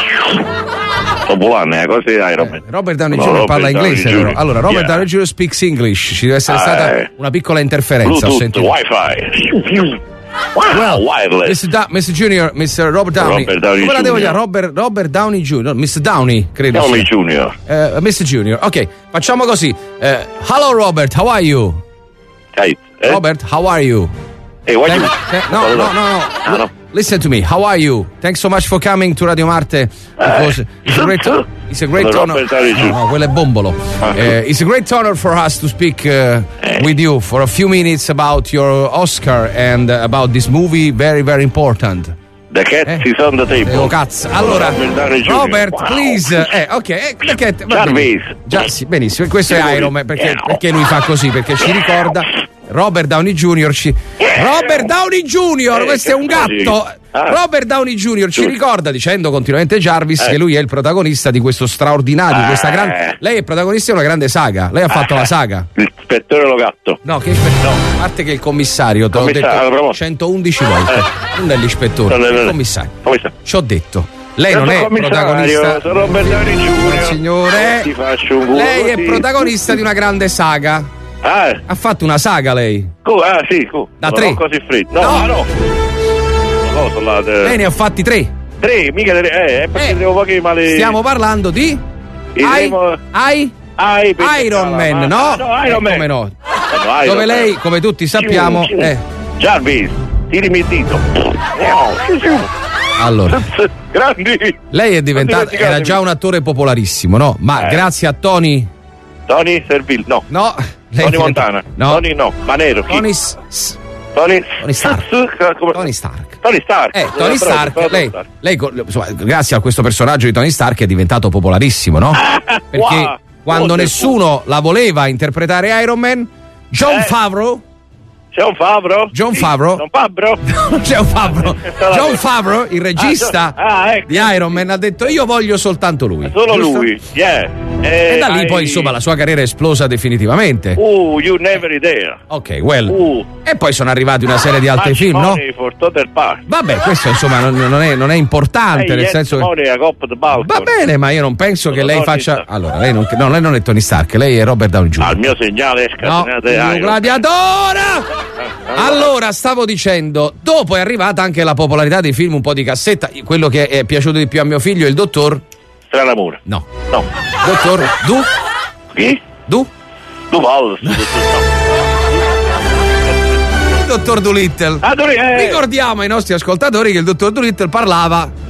[SPEAKER 22] Sto volando, eh, così Iron Man.
[SPEAKER 4] Robert Downey
[SPEAKER 22] No,
[SPEAKER 4] junior
[SPEAKER 22] Robert
[SPEAKER 4] parla
[SPEAKER 22] Downey
[SPEAKER 4] inglese,
[SPEAKER 22] junior
[SPEAKER 4] però. Allora, Robert
[SPEAKER 22] Yeah.
[SPEAKER 4] Downey junior speaks English. Ci deve essere
[SPEAKER 22] Ah,
[SPEAKER 4] stata
[SPEAKER 22] eh.
[SPEAKER 4] una piccola interferenza. Ho
[SPEAKER 22] Bluetooth,
[SPEAKER 4] sentito.
[SPEAKER 22] Wi-Fi.
[SPEAKER 4] Well,
[SPEAKER 22] wireless.
[SPEAKER 4] mister Da- mister Junior, mister Robert Downey.
[SPEAKER 22] Robert Downey
[SPEAKER 4] Come la devo
[SPEAKER 22] junior
[SPEAKER 4] dire? Robert, Robert Downey junior mister Downey, credo.
[SPEAKER 22] Downey
[SPEAKER 4] sia.
[SPEAKER 22] junior
[SPEAKER 4] Eh, mister Junior Ok, facciamo così. Eh, hello Robert, how are you?
[SPEAKER 22] Hey, eh?
[SPEAKER 4] Robert, how are you?
[SPEAKER 22] Hey, what
[SPEAKER 4] Thank-
[SPEAKER 22] you...
[SPEAKER 4] eh, no, no, no, no.
[SPEAKER 22] Ah, no.
[SPEAKER 4] Listen to me. How are you? Thanks so much for coming to Radio Marte. Because it's a great, it's a great honor.
[SPEAKER 22] Robert Downey
[SPEAKER 4] No, no, quello è Bombolo. Uh, it's a great honor for us to speak uh, with you for a few minutes about your Oscar and uh, about this movie, very, very important.
[SPEAKER 22] The cat is on the table.
[SPEAKER 4] Oh, cazzo. Allora,
[SPEAKER 22] Robert Downey junior
[SPEAKER 4] Robert,
[SPEAKER 22] Wow.
[SPEAKER 4] please. Eh, ok, eh, the cat, va
[SPEAKER 22] Jarvis.
[SPEAKER 4] bene. Già, sì, benissimo. Questo è Iron Man perché, perché lui fa così, perché ci ricorda Robert Downey junior Ci... Robert Downey junior questo è un gatto. Robert Downey junior ci ricorda, dicendo continuamente Jarvis,
[SPEAKER 22] Eh.
[SPEAKER 4] che lui è il protagonista di questo straordinario, di questa grande. Lei è protagonista di una grande saga. Lei ha fatto la saga.
[SPEAKER 22] L'ispettore Logatto.
[SPEAKER 4] No, che ispettore? A parte che il commissario, te l'ho
[SPEAKER 22] Commissario,
[SPEAKER 4] detto
[SPEAKER 22] bravo.
[SPEAKER 4] centoundici volte.
[SPEAKER 22] Eh.
[SPEAKER 4] Non è l'ispettore,
[SPEAKER 22] No, no,
[SPEAKER 4] è
[SPEAKER 22] no,
[SPEAKER 4] il
[SPEAKER 22] no.
[SPEAKER 4] commissario.
[SPEAKER 22] Commissario.
[SPEAKER 4] Ci ho detto. Lei
[SPEAKER 22] Io
[SPEAKER 4] non
[SPEAKER 22] sono
[SPEAKER 4] è
[SPEAKER 22] commissario,
[SPEAKER 4] protagonista.
[SPEAKER 22] sono Robert Downey junior
[SPEAKER 4] Signore,
[SPEAKER 22] Ti faccio un culo
[SPEAKER 4] lei è
[SPEAKER 22] così.
[SPEAKER 4] protagonista di una grande saga.
[SPEAKER 22] Ah,
[SPEAKER 4] Ha fatto una saga lei.
[SPEAKER 22] co- ah sì, co-
[SPEAKER 4] Da
[SPEAKER 22] non
[SPEAKER 4] tre.
[SPEAKER 22] ho così freddo. No,
[SPEAKER 4] No.
[SPEAKER 22] ah, no. No, sono là, de-
[SPEAKER 4] Lei ne ha fatti tre.
[SPEAKER 22] Tre, mica tre, eh, è perché
[SPEAKER 4] Eh.
[SPEAKER 22] devo pochi male.
[SPEAKER 4] Stiamo parlando di
[SPEAKER 22] Il
[SPEAKER 4] Ai-
[SPEAKER 22] Remo-
[SPEAKER 4] Ai-
[SPEAKER 22] Ai, perché
[SPEAKER 4] Iron
[SPEAKER 22] cala,
[SPEAKER 4] Man,
[SPEAKER 22] ma-
[SPEAKER 4] no?
[SPEAKER 22] ah, no, Iron
[SPEAKER 4] Eh,
[SPEAKER 22] Man.
[SPEAKER 4] come no?
[SPEAKER 22] No, Iron
[SPEAKER 4] Dove
[SPEAKER 22] Man.
[SPEAKER 4] lei, come tutti sappiamo,
[SPEAKER 22] Sì, sì.
[SPEAKER 4] eh,
[SPEAKER 22] Jarvis, tirimi il dito.
[SPEAKER 4] allora,
[SPEAKER 22] Grandi.
[SPEAKER 4] lei è diventata, era già un attore popolarissimo, no? Ma
[SPEAKER 22] Eh.
[SPEAKER 4] grazie a Tony,
[SPEAKER 22] Tony Servil, no.
[SPEAKER 4] no? Lei
[SPEAKER 22] Tony
[SPEAKER 4] è diventata-
[SPEAKER 22] Montana.
[SPEAKER 4] No.
[SPEAKER 22] Tony no, Manero. chi?
[SPEAKER 4] Tony, S- S-
[SPEAKER 22] Tony,
[SPEAKER 4] Tony Stark.
[SPEAKER 22] Come-
[SPEAKER 4] Tony Stark.
[SPEAKER 22] Tony Stark.
[SPEAKER 4] Eh, Tony
[SPEAKER 22] Eh,
[SPEAKER 4] Stark,
[SPEAKER 22] proprio,
[SPEAKER 4] lei,
[SPEAKER 22] proprio.
[SPEAKER 4] lei co- insomma, grazie a questo personaggio di Tony Stark è diventato popolarissimo, no? Perché
[SPEAKER 22] wow.
[SPEAKER 4] quando
[SPEAKER 22] Oh,
[SPEAKER 4] nessuno la voleva interpretare Iron Man, John
[SPEAKER 22] Eh.
[SPEAKER 4] Favreau,
[SPEAKER 22] C'è un Favreau?
[SPEAKER 4] John
[SPEAKER 22] Sì,
[SPEAKER 4] Favreau,
[SPEAKER 22] John Favreau?
[SPEAKER 4] non c'è un Favreau,
[SPEAKER 22] stata-
[SPEAKER 4] John Favreau, il regista
[SPEAKER 22] Ah, ah, ecco.
[SPEAKER 4] di Iron Man, ha detto io voglio soltanto lui.
[SPEAKER 22] Solo
[SPEAKER 4] giusto?
[SPEAKER 22] lui, yeah.
[SPEAKER 4] E da lì
[SPEAKER 22] hai-
[SPEAKER 4] poi insomma la sua carriera è esplosa definitivamente.
[SPEAKER 22] Uh, you never idea.
[SPEAKER 4] Ok, well.
[SPEAKER 22] Uh.
[SPEAKER 4] E poi sono arrivati una serie di altri
[SPEAKER 22] Much
[SPEAKER 4] film, no?
[SPEAKER 22] money for Total Park.
[SPEAKER 4] Vabbè, questo insomma non, non è, non è importante,
[SPEAKER 22] Hey,
[SPEAKER 4] nel
[SPEAKER 22] yes,
[SPEAKER 4] senso che...
[SPEAKER 22] money a Coppa the Balcony.
[SPEAKER 4] Va bene, ma io non penso che
[SPEAKER 22] Sono
[SPEAKER 4] lei
[SPEAKER 22] Tony
[SPEAKER 4] faccia.
[SPEAKER 22] Stark.
[SPEAKER 4] Allora, lei non, no, lei non è Tony Stark, lei è Robert Downey junior
[SPEAKER 22] Al mio segnale è
[SPEAKER 4] No,
[SPEAKER 22] scatenate
[SPEAKER 4] il
[SPEAKER 22] Iron Man.
[SPEAKER 4] gladiatore! Allora, stavo dicendo, dopo è arrivata anche la popolarità dei film un po' di cassetta. Quello che è piaciuto di più a mio figlio è il dottor.
[SPEAKER 22] Stranamore.
[SPEAKER 4] No.
[SPEAKER 22] No.
[SPEAKER 4] Dottor Du?
[SPEAKER 22] Chi?
[SPEAKER 4] Du?
[SPEAKER 22] Duval.
[SPEAKER 4] dottor Dolittle.
[SPEAKER 22] Ah, Dolittle, eh.
[SPEAKER 4] Ricordiamo ai nostri ascoltatori che il dottor Dolittle parlava.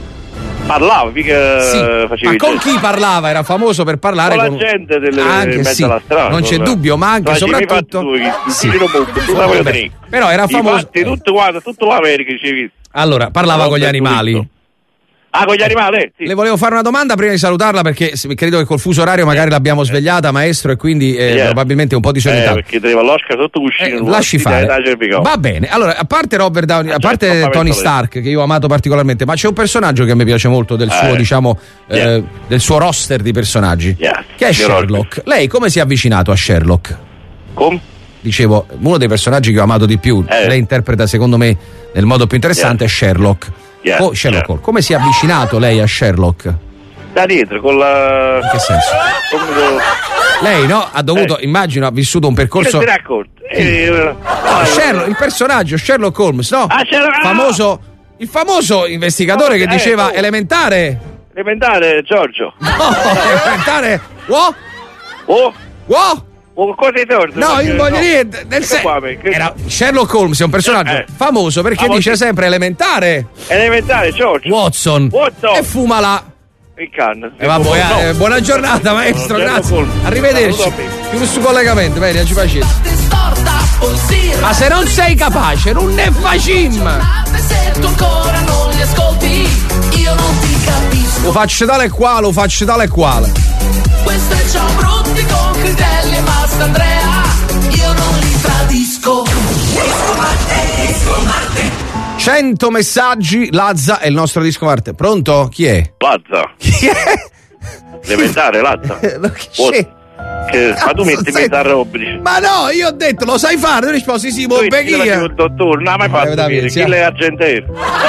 [SPEAKER 22] Parlava, mica
[SPEAKER 4] Sì,
[SPEAKER 22] facevi
[SPEAKER 4] ma con
[SPEAKER 22] gesto.
[SPEAKER 4] chi parlava? Era famoso per parlare
[SPEAKER 22] Con
[SPEAKER 4] con
[SPEAKER 22] la gente delle,
[SPEAKER 4] anche
[SPEAKER 22] in mezzo
[SPEAKER 4] sì,
[SPEAKER 22] alla strada.
[SPEAKER 4] non c'è
[SPEAKER 22] con-
[SPEAKER 4] dubbio, ma anche
[SPEAKER 22] Facevi
[SPEAKER 4] soprattutto
[SPEAKER 22] fatti tu, il
[SPEAKER 4] sì.
[SPEAKER 22] giro pubblico, tu la voglio
[SPEAKER 4] Vabbè,
[SPEAKER 22] tenere.
[SPEAKER 4] però era famoso.
[SPEAKER 22] Infatti, tutto quanto, tutta l'America dicevi.
[SPEAKER 4] Allora, parlava con gli
[SPEAKER 22] Robert
[SPEAKER 4] animali.
[SPEAKER 22] Dolittle. Ah, con gli animali, eh, sì.
[SPEAKER 4] Le volevo fare una domanda prima di salutarla perché s- credo che col fuso orario magari l'abbiamo svegliata, maestro, e quindi eh,
[SPEAKER 22] Yeah.
[SPEAKER 4] probabilmente un po'
[SPEAKER 22] Eh,
[SPEAKER 4] disorientato.
[SPEAKER 22] perché teneva l'Oscar sotto cuscino.
[SPEAKER 4] Eh, lasci fare. Va bene. Allora, a parte Robert Downey, a parte
[SPEAKER 22] certo,
[SPEAKER 4] Tony
[SPEAKER 22] spavento
[SPEAKER 4] Stark, che io ho amato particolarmente, ma c'è un personaggio che mi piace molto del suo,
[SPEAKER 22] Eh.
[SPEAKER 4] diciamo, eh,
[SPEAKER 22] Yeah.
[SPEAKER 4] del suo roster di personaggi,
[SPEAKER 22] Yeah.
[SPEAKER 4] che è
[SPEAKER 22] Sì,
[SPEAKER 4] Sherlock. Lei come si è avvicinato a Sherlock?
[SPEAKER 22] Come?
[SPEAKER 4] Dicevo, uno dei personaggi che ho amato di più,
[SPEAKER 22] Eh.
[SPEAKER 4] lei interpreta secondo me nel modo più interessante, è Sherlock.
[SPEAKER 22] Yeah,
[SPEAKER 4] Oh, Sherlock
[SPEAKER 22] yeah.
[SPEAKER 4] Holmes. Come si è avvicinato lei a Sherlock?
[SPEAKER 22] Da dietro, con la...
[SPEAKER 4] In che senso?
[SPEAKER 22] Come lo...
[SPEAKER 4] Lei, no? Ha dovuto, immagino, ha vissuto un percorso.
[SPEAKER 22] Che se ne è accorto? Eh,
[SPEAKER 4] No, Sherlock, il personaggio Sherlock Holmes, no?
[SPEAKER 22] Ah, Sherlock- ah!
[SPEAKER 4] famoso, il famoso investigatore che
[SPEAKER 22] Eh,
[SPEAKER 4] diceva
[SPEAKER 22] oh.
[SPEAKER 4] elementare.
[SPEAKER 22] Elementare, Giorgio.
[SPEAKER 4] No, elementare. Wow,
[SPEAKER 22] Oh,
[SPEAKER 4] wow.
[SPEAKER 22] oh, cosa hai torto?
[SPEAKER 4] No, io voglio dire, nel
[SPEAKER 22] Che
[SPEAKER 4] senso.
[SPEAKER 22] qua, che-
[SPEAKER 4] Era Sherlock Holmes è un personaggio
[SPEAKER 22] Eh.
[SPEAKER 4] famoso perché
[SPEAKER 22] Ah,
[SPEAKER 4] dice
[SPEAKER 22] oggi-
[SPEAKER 4] sempre elementare.
[SPEAKER 22] Elementare, Giorgio.
[SPEAKER 4] Watson.
[SPEAKER 22] Watson.
[SPEAKER 4] E fuma la.
[SPEAKER 22] Il canna.
[SPEAKER 4] E vabbè,
[SPEAKER 22] No.
[SPEAKER 4] eh, buona giornata, maestro.
[SPEAKER 22] Sherlock
[SPEAKER 4] Grazie.
[SPEAKER 22] Holmes.
[SPEAKER 4] Arrivederci.
[SPEAKER 22] Saluto a me.
[SPEAKER 4] Chiuso sul collegamento, bene, ci facete.
[SPEAKER 3] Storta, poi si
[SPEAKER 4] Ma se non sei capace, non ne facim.
[SPEAKER 3] raddrizzate, se tu ancora non li ascolti, io non ti capisco.
[SPEAKER 4] Lo faccio tale e quale, lo faccio tale e quale.
[SPEAKER 3] Questo è Ciao Brutti con Critelli e Mastandrea, io non li tradisco. Disco Marte, Disco Marte.
[SPEAKER 4] cento messaggi, Lazza è il nostro disco Marte. Pronto? Chi è?
[SPEAKER 22] Lazza.
[SPEAKER 4] Chi è?
[SPEAKER 22] Elementare, Lazza.
[SPEAKER 4] Chi c'è?
[SPEAKER 22] Che, ma tu
[SPEAKER 4] Cazzo,
[SPEAKER 22] metti
[SPEAKER 4] sei-
[SPEAKER 22] metà robi.
[SPEAKER 4] Ma no, io ho detto, lo sai fare? Tu risposti sì, Mobbechia.
[SPEAKER 22] Il dottore, non ha mai
[SPEAKER 4] Vabbè,
[SPEAKER 22] fatto
[SPEAKER 4] da
[SPEAKER 22] vedere.
[SPEAKER 4] via,
[SPEAKER 22] Chi lei è argentero?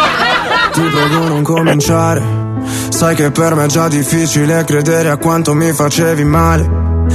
[SPEAKER 10] Ti prego non cominciare. Sai che per me è già difficile credere a quanto mi facevi male.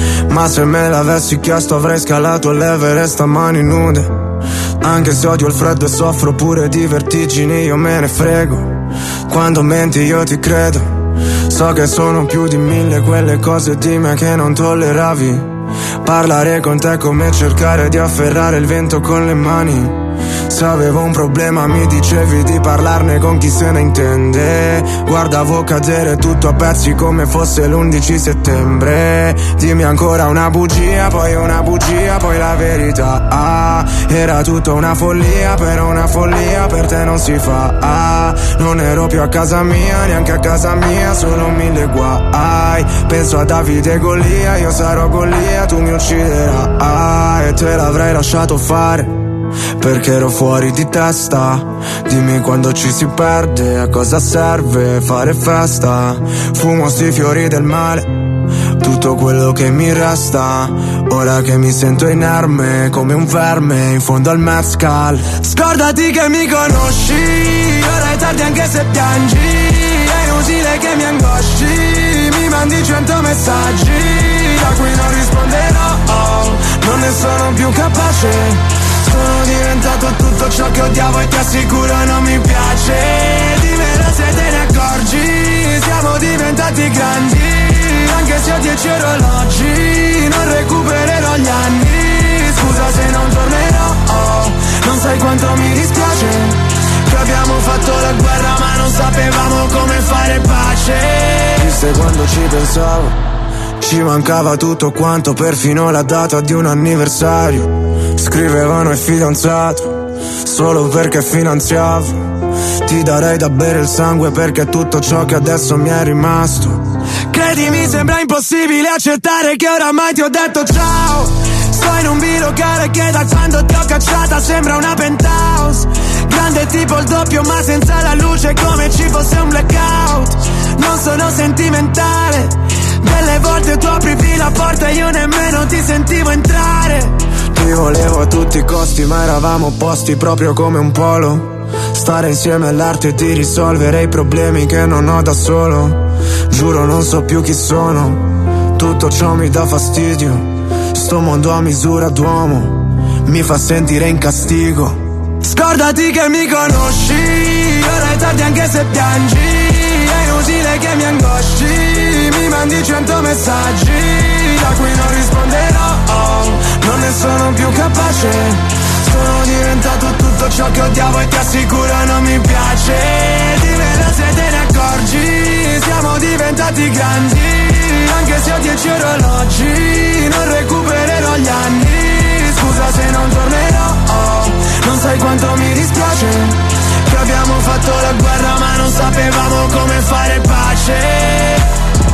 [SPEAKER 10] Ma se me l'avessi chiesto avrei scalato l'Everest a mani nude. Anche se odio il freddo e soffro pure di vertigini, io me ne frego. Quando menti io ti credo. So che sono più di mille quelle cose di me che non tolleravi. Parlare con te è come cercare di afferrare il vento con le mani. Se avevo un problema mi dicevi di parlarne con chi se ne intende. Guardavo cadere tutto a pezzi come fosse l'undici settembre. Dimmi ancora una bugia, poi una bugia, poi la verità. Ah, era tutta una follia, però una follia per te non si fa. Ah, non ero più a casa mia, neanche a casa mia, solo mille guai. Penso a Davide e Golia, io sarò Golia, tu mi ucciderai. E te l'avrei lasciato fare perché ero fuori di testa. Dimmi quando ci si perde, a cosa serve fare festa. Fumo sti fiori del male, tutto quello che mi resta. Ora che mi sento inerme come un verme in fondo al mezcal. Scordati che mi conosci, ora è tardi anche se piangi. È inutile che mi angosci, mi mandi cento messaggi a cui non risponderò. Non ne sono più capace. Sono diventato tutto ciò che odiavo e ti assicuro non mi piace. Dimmelo se te ne accorgi, siamo diventati grandi. Anche se ho dieci orologi, non recupererò gli anni. Scusa se non tornerò, non sai quanto mi dispiace che abbiamo fatto la guerra ma non sapevamo come fare pace. Viste quando ci pensavo, ci mancava tutto quanto, perfino la data di un anniversario. Scrivevano il fidanzato solo perché finanziavo. Ti darei da bere il sangue perché è tutto ciò che adesso mi è rimasto. Credimi, sembra impossibile accettare che oramai ti ho detto ciao. Sto in un bilocale che da quando ti ho cacciata sembra una penthouse. Grande tipo il doppio ma senza la luce, come ci fosse un blackout. Non sono sentimentale, delle volte tu aprivi la porta e io nemmeno ti sentivo entrare. Ti volevo a tutti i costi ma eravamo opposti proprio come un polo. Stare insieme all'arte di risolvere i problemi che non ho da solo. Giuro non so più chi sono, tutto ciò mi dà fastidio. Sto mondo a misura d'uomo mi fa sentire in castigo. Scordati che mi conosci, ora è tardi anche se piangi. È inutile che mi angosci, mi mandi cento messaggi a cui non risponderò. Non ne sono più capace, sono diventato
[SPEAKER 14] bravo e ti assicuro non mi piace. Dimelo se te ne accorgi, siamo diventati grandi. Anche se ho dieci orologi, non recupererò gli anni. Scusa se non tornerò, oh, non sai quanto mi dispiace che abbiamo fatto la guerra ma non sapevamo come fare pace.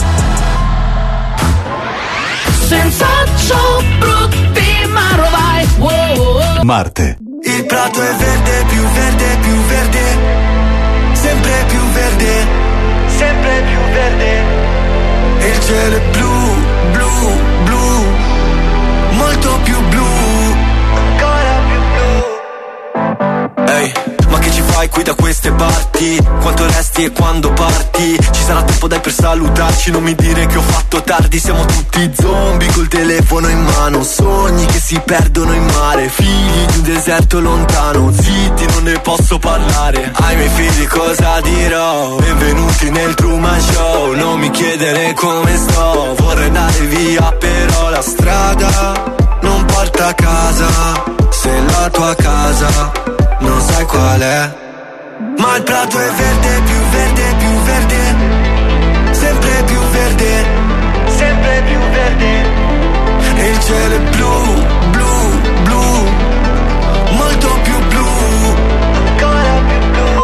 [SPEAKER 3] Senza ciò brutti ma rovai, wow, wow.
[SPEAKER 14] Marte. Il prato è verde, più verde, più verde, sempre più verde, sempre più verde. E il cielo è blu, blu, blu, molto più blu, ancora più blu. Ehi, ma che ci fai qui da queste parti? Quanto resti e quando parti? Ci sarà tempo dai per salutarci, non mi dire che ho fatto tardi. Siamo tutti zombie col telefono in mano, sogni che si perdono in mare, figli di un deserto lontano, zitti non ne posso parlare. Ai miei figli cosa dirò? Benvenuti nel Truman Show, non mi chiedere come sto, vorrei andare via però la strada non porta a casa. Se la tua casa non sai qual è, ma il prato è verde, più verde, più verde, sempre più verde, sempre più verde. E il cielo è blu, blu, blu, molto più blu, ancora più blu.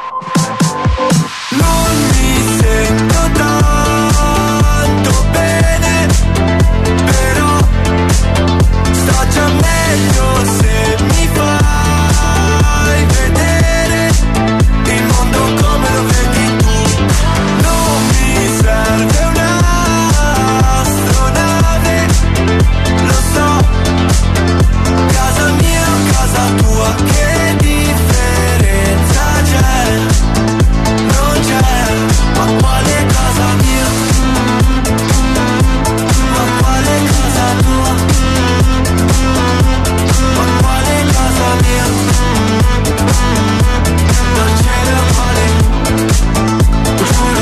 [SPEAKER 14] Non mi sento tanto bene, però sto già meglio se mi fai vedere il mondo come lo vedi tu. Non mi serve un'astronave, lo so, casa mia o casa tua, che differenza c'è? Non c'è, ma quale casa mia? Ma quale casa tua? Ma quale casa mia? Non c'è la quale, giuro.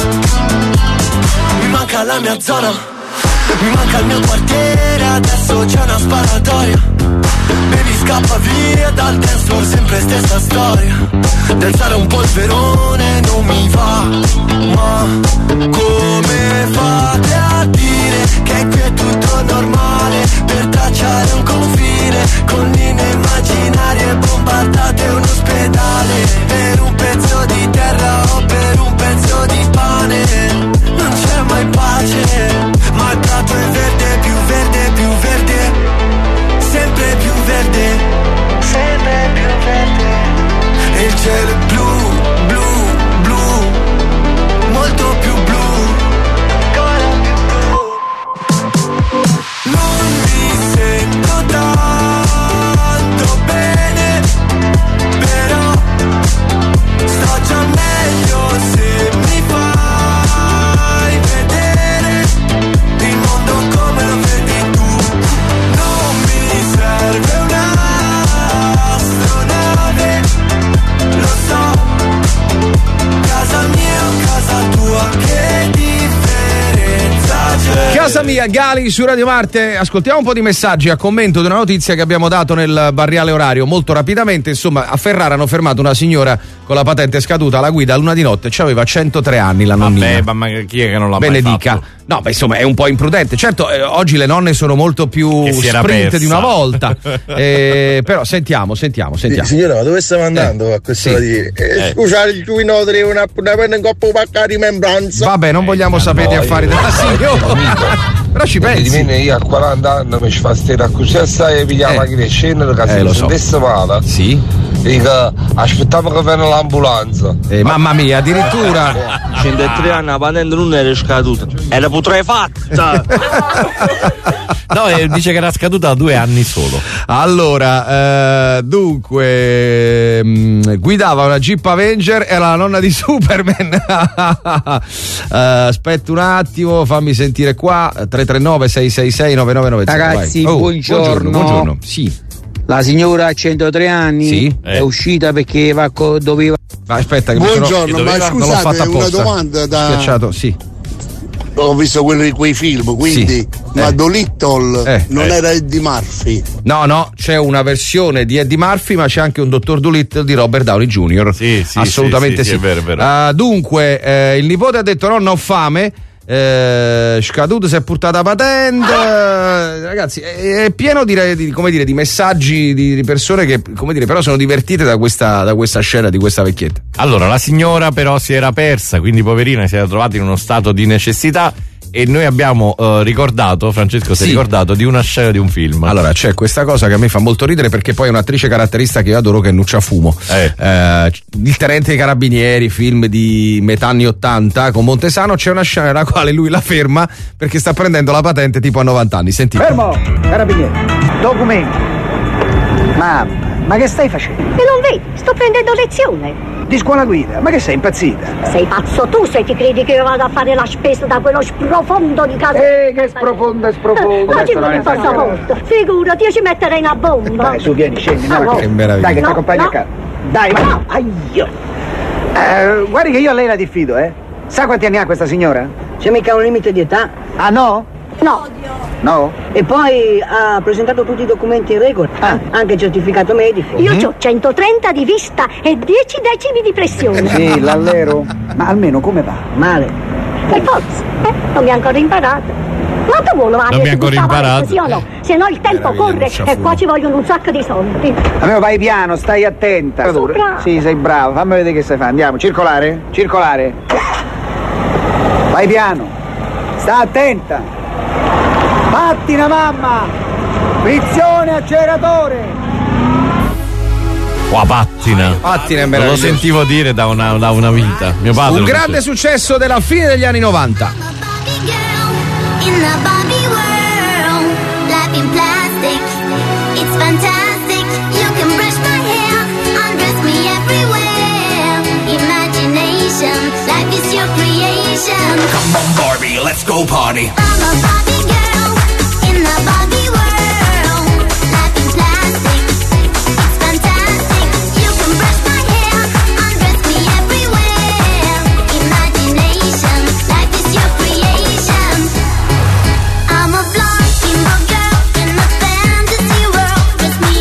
[SPEAKER 14] Mi manca la mia zona, mi manca il mio quartiere, adesso c'è una sparatoria. Baby scappa via dal dance floor, sempre stessa storia. Danzare un polverone non mi va, ma come fate a dire che qui è tutto normale? Per tracciare un confine con linee immaginarie, bombardate un ospedale per un pezzo di terra o per un pezzo di pane. Non c'è mai pace, ma il prato è verde, più verde, più verde, sempre più verde, sempre più verde. E il cielo è blu, blu, blu, molto più blu, ancora più blu. Non mi sento tanto bene, però sto già meglio se mi fai vedere il mondo come lo vedi tu. Non mi serve un'astronave, lo so, casa mia o casa tua, che differenza c'è?
[SPEAKER 4] Casa mia, Gali su Radio Marte. Ascoltiamo un po' di messaggi a commento di una notizia che abbiamo dato nel barriale orario molto rapidamente. Insomma, a Ferrara hanno fermato una signora con la patente scaduta alla guida a luna di notte, ci aveva centotré anni la nonnina.
[SPEAKER 2] Vabbè, ma chi è che non l'ha
[SPEAKER 4] Benedica.
[SPEAKER 2] mai fatto?
[SPEAKER 4] No, beh, insomma, è un po' imprudente. Certo, eh, oggi le nonne sono molto più
[SPEAKER 2] Che si era
[SPEAKER 4] sprint
[SPEAKER 2] persa.
[SPEAKER 4] di una volta. eh, però sentiamo, sentiamo, sentiamo.
[SPEAKER 8] Signora, ma dove stiamo andando
[SPEAKER 4] Eh,
[SPEAKER 8] a quest'ora
[SPEAKER 4] sì.
[SPEAKER 8] di dire? Eh,
[SPEAKER 4] Eh.
[SPEAKER 8] Scusate, il tuo inoltre una, una penna in coppa pacca di membranza.
[SPEAKER 4] Vabbè, non vogliamo sapere di affari della signora. Però ci pensi.
[SPEAKER 9] Di me io a quaranta anni mi ci fa stare così assai e pigliamo la macchina e scendere che
[SPEAKER 4] Eh,
[SPEAKER 9] se
[SPEAKER 4] lo
[SPEAKER 9] mi
[SPEAKER 4] so.
[SPEAKER 9] sentisse male.
[SPEAKER 4] Sì.
[SPEAKER 9] Dico, aspettiamo che venga l'ambulanza.
[SPEAKER 4] Eh, mamma mia, addirittura.
[SPEAKER 23] centotré anni la patente non era scaduta, era putrefatta.
[SPEAKER 2] No, eh, dice che era scaduta da due anni solo.
[SPEAKER 4] Allora, eh, dunque, mh, guidava una Jeep Avenger, era la nonna di Superman. Eh, aspetta un attimo, fammi sentire qua. tre tre nove sei sei sei nove nove nove zero.
[SPEAKER 24] Ragazzi,
[SPEAKER 4] Vai. Oh,
[SPEAKER 24] buongiorno.
[SPEAKER 4] buongiorno. Buongiorno. Sì.
[SPEAKER 24] La signora ha centotré anni,
[SPEAKER 4] Sì.
[SPEAKER 24] è
[SPEAKER 4] Eh.
[SPEAKER 24] uscita perché va co- doveva.
[SPEAKER 4] Ma aspetta, che mi sono-
[SPEAKER 8] Buongiorno,
[SPEAKER 4] che
[SPEAKER 8] ma
[SPEAKER 4] doveva- non l'ho
[SPEAKER 8] scusate,
[SPEAKER 4] fatta
[SPEAKER 8] una
[SPEAKER 4] apposta.
[SPEAKER 8] domanda da-
[SPEAKER 4] Schiacciato, sì.
[SPEAKER 7] ho visto quelli di quei film, quindi
[SPEAKER 4] Sì.
[SPEAKER 7] ma
[SPEAKER 4] Eh.
[SPEAKER 7] Dolittle
[SPEAKER 4] Eh.
[SPEAKER 7] non
[SPEAKER 4] Eh.
[SPEAKER 7] era Eddie Murphy.
[SPEAKER 4] No, no, c'è una versione di Eddie Murphy, ma c'è anche un dottor Dolittle di Robert Downey junior
[SPEAKER 2] Sì, sì,
[SPEAKER 4] assolutamente
[SPEAKER 2] sì,
[SPEAKER 4] sì.
[SPEAKER 2] sì, è vero, è vero.
[SPEAKER 4] Ah, dunque, eh, il nipote ha detto: nonna, ho fame. Eh, scaduto, si è portata patente. Eh, ragazzi, è, è pieno di, di, come dire, di messaggi di, di persone che, come dire, però sono divertite da questa, da questa scena di questa vecchietta.
[SPEAKER 2] Allora, la signora però si era persa, quindi poverina si era trovata in uno stato di necessità e noi abbiamo eh, ricordato, Francesco si è
[SPEAKER 4] Sì.
[SPEAKER 2] ricordato di una scena di un film.
[SPEAKER 4] Allora, c'è questa cosa che a me fa molto ridere, perché poi è un'attrice caratteristica che io adoro, che è Nuccia Fumo.
[SPEAKER 2] Eh.
[SPEAKER 4] Eh, il tenente dei carabinieri, film di metà anni ottanta con Montesano, c'è una scena nella quale lui la ferma perché sta prendendo la patente tipo a novanta anni. Sentite.
[SPEAKER 6] Fermo, carabinieri, documenti. Mamma, ma che stai facendo?
[SPEAKER 12] E non vedi, sto prendendo lezione.
[SPEAKER 6] Di scuola guida, ma che sei impazzita?
[SPEAKER 12] Sei pazzo tu se ti credi che io vado a fare la spesa da quello sprofondo di casa.
[SPEAKER 6] Eh, che sprofondo, sprofondo.
[SPEAKER 12] Ma ti
[SPEAKER 6] Adesso non
[SPEAKER 12] non
[SPEAKER 6] è
[SPEAKER 12] posso
[SPEAKER 6] esagerato.
[SPEAKER 12] molto. Figurati, io ci metterei una bomba.
[SPEAKER 6] Dai, su, vieni, scendi.
[SPEAKER 12] Ah,
[SPEAKER 6] no,
[SPEAKER 12] no.
[SPEAKER 4] Che meraviglia.
[SPEAKER 6] Dai, che ti
[SPEAKER 12] No,
[SPEAKER 6] accompagno
[SPEAKER 12] no.
[SPEAKER 6] a casa. Dai, va. Aio. Eh, guardi che io a lei la diffido, eh. Sa quanti anni ha questa signora?
[SPEAKER 16] C'è mica un limite di età?
[SPEAKER 6] Ah, no?
[SPEAKER 12] No.
[SPEAKER 6] No?
[SPEAKER 16] E poi ha presentato tutti i documenti in regola, ah, anche il certificato medico.
[SPEAKER 12] Io ho centotrenta di vista e dieci decimi di pressione.
[SPEAKER 6] Sì, l'allero. Ma almeno come va?
[SPEAKER 16] Male.
[SPEAKER 12] Per forza, eh? Non mi ha ancora imparato. Ma tu vuoi
[SPEAKER 2] Non mi ha ancora imparato.
[SPEAKER 12] Sì o no? Se no il tempo corre e qua ci vogliono un sacco di soldi.
[SPEAKER 6] Amico, vai piano, stai attenta.
[SPEAKER 12] Sopra.
[SPEAKER 6] Sì, sei bravo, fammi vedere che sai fare. Andiamo, circolare? Circolare. Vai piano. Sta attenta. Pattina, mamma. Frizione, acceleratore.
[SPEAKER 2] Qua pattina.
[SPEAKER 4] Pattina è
[SPEAKER 2] Non lo
[SPEAKER 4] meraviglioso.
[SPEAKER 2] sentivo dire da una, da una vita. Mio padre
[SPEAKER 4] Un
[SPEAKER 2] lo
[SPEAKER 4] grande
[SPEAKER 2] diceva.
[SPEAKER 4] successo della fine degli anni novanta.
[SPEAKER 13] In the Barbie world, life in plastic, it's fantastic. You can brush my hair, undress me everywhere. Imagination, life is your creation.
[SPEAKER 14] Come on, Barbie, let's go party.
[SPEAKER 13] I'm a Barbie girl in the Barbie world, life in plastic, it's fantastic. You can brush my hair, undress me everywhere. Imagination, life is your creation. I'm a blonde bimbo girl in a fantasy world. Dress me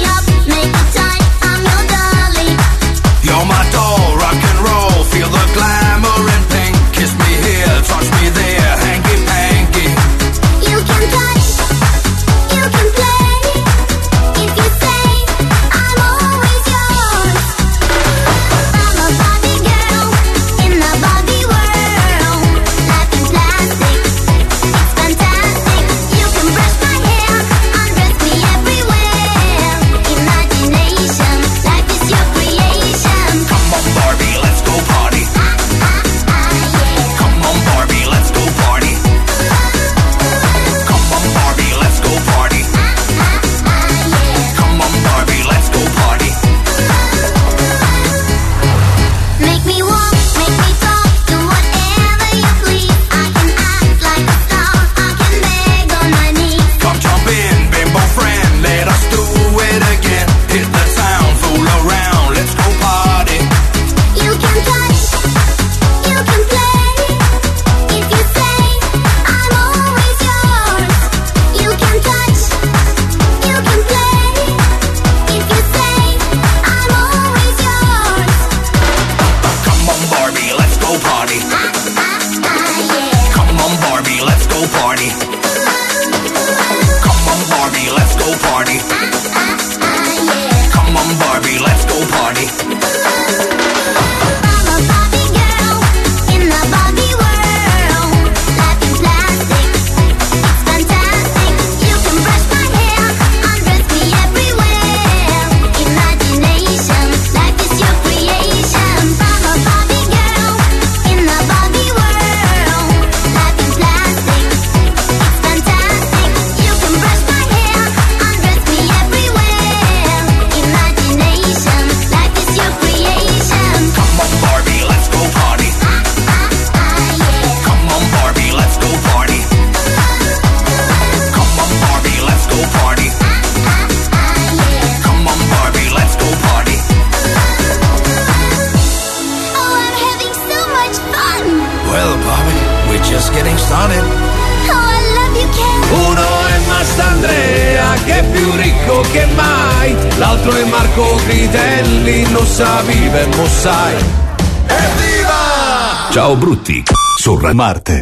[SPEAKER 11] l'altro è Marco Critelli, non sa vive, mo sai.
[SPEAKER 21] Evviva! Ciao Brutti, su Rai Marte.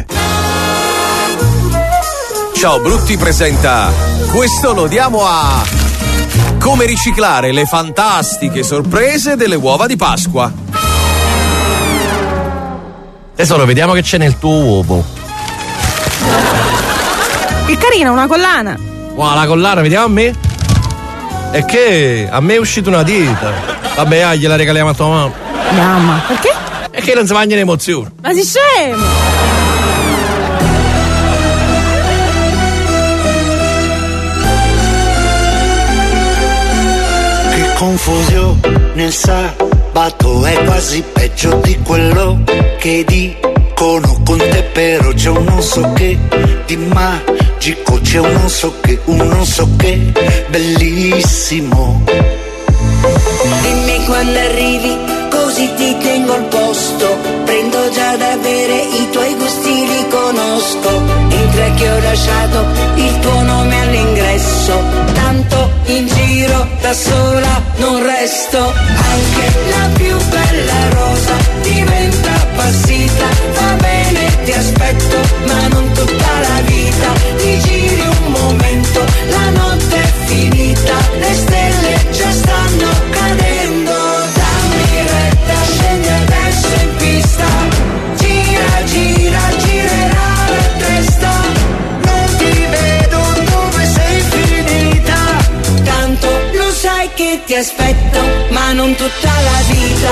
[SPEAKER 11] Ciao Brutti presenta Questo lo diamo a come riciclare le fantastiche sorprese delle uova di Pasqua.
[SPEAKER 2] Tesoro, vediamo che c'è nel tuo uovo.
[SPEAKER 15] Che carina, una collana.
[SPEAKER 2] Wow, la collana, vediamo a me. E che a me è uscita una dita. Vabbè, ah, gliela regaliamo a tua mamma.
[SPEAKER 15] Mamma, perché?
[SPEAKER 2] E che non si mangia l'emozione.
[SPEAKER 15] Ma si scemo!
[SPEAKER 17] Che confusione nel sabato è quasi peggio di quello che dicono con te, però c'è un non so che di magico, c'è un non so che, un non so che bellissimo.
[SPEAKER 18] Dimmi quando arrivi, così ti tengo al posto. Prendo già da bere, i tuoi gusti li conosco. Entra che ho lasciato il tuo nome all'ingresso. Tanto in giro da sola non resto. Anche la più bella rosa diventa appassita. Va bene, ti aspetto, ma non tutta la vita. Ti giri un momento, la notte è finita. Le stelle già stanno cadendo. Dammi retta, scendi adesso in pista. Gira, gira, girerà la testa. Non ti vedo dove sei finita. Tanto lo sai che ti aspetto, ma non tutta la vita.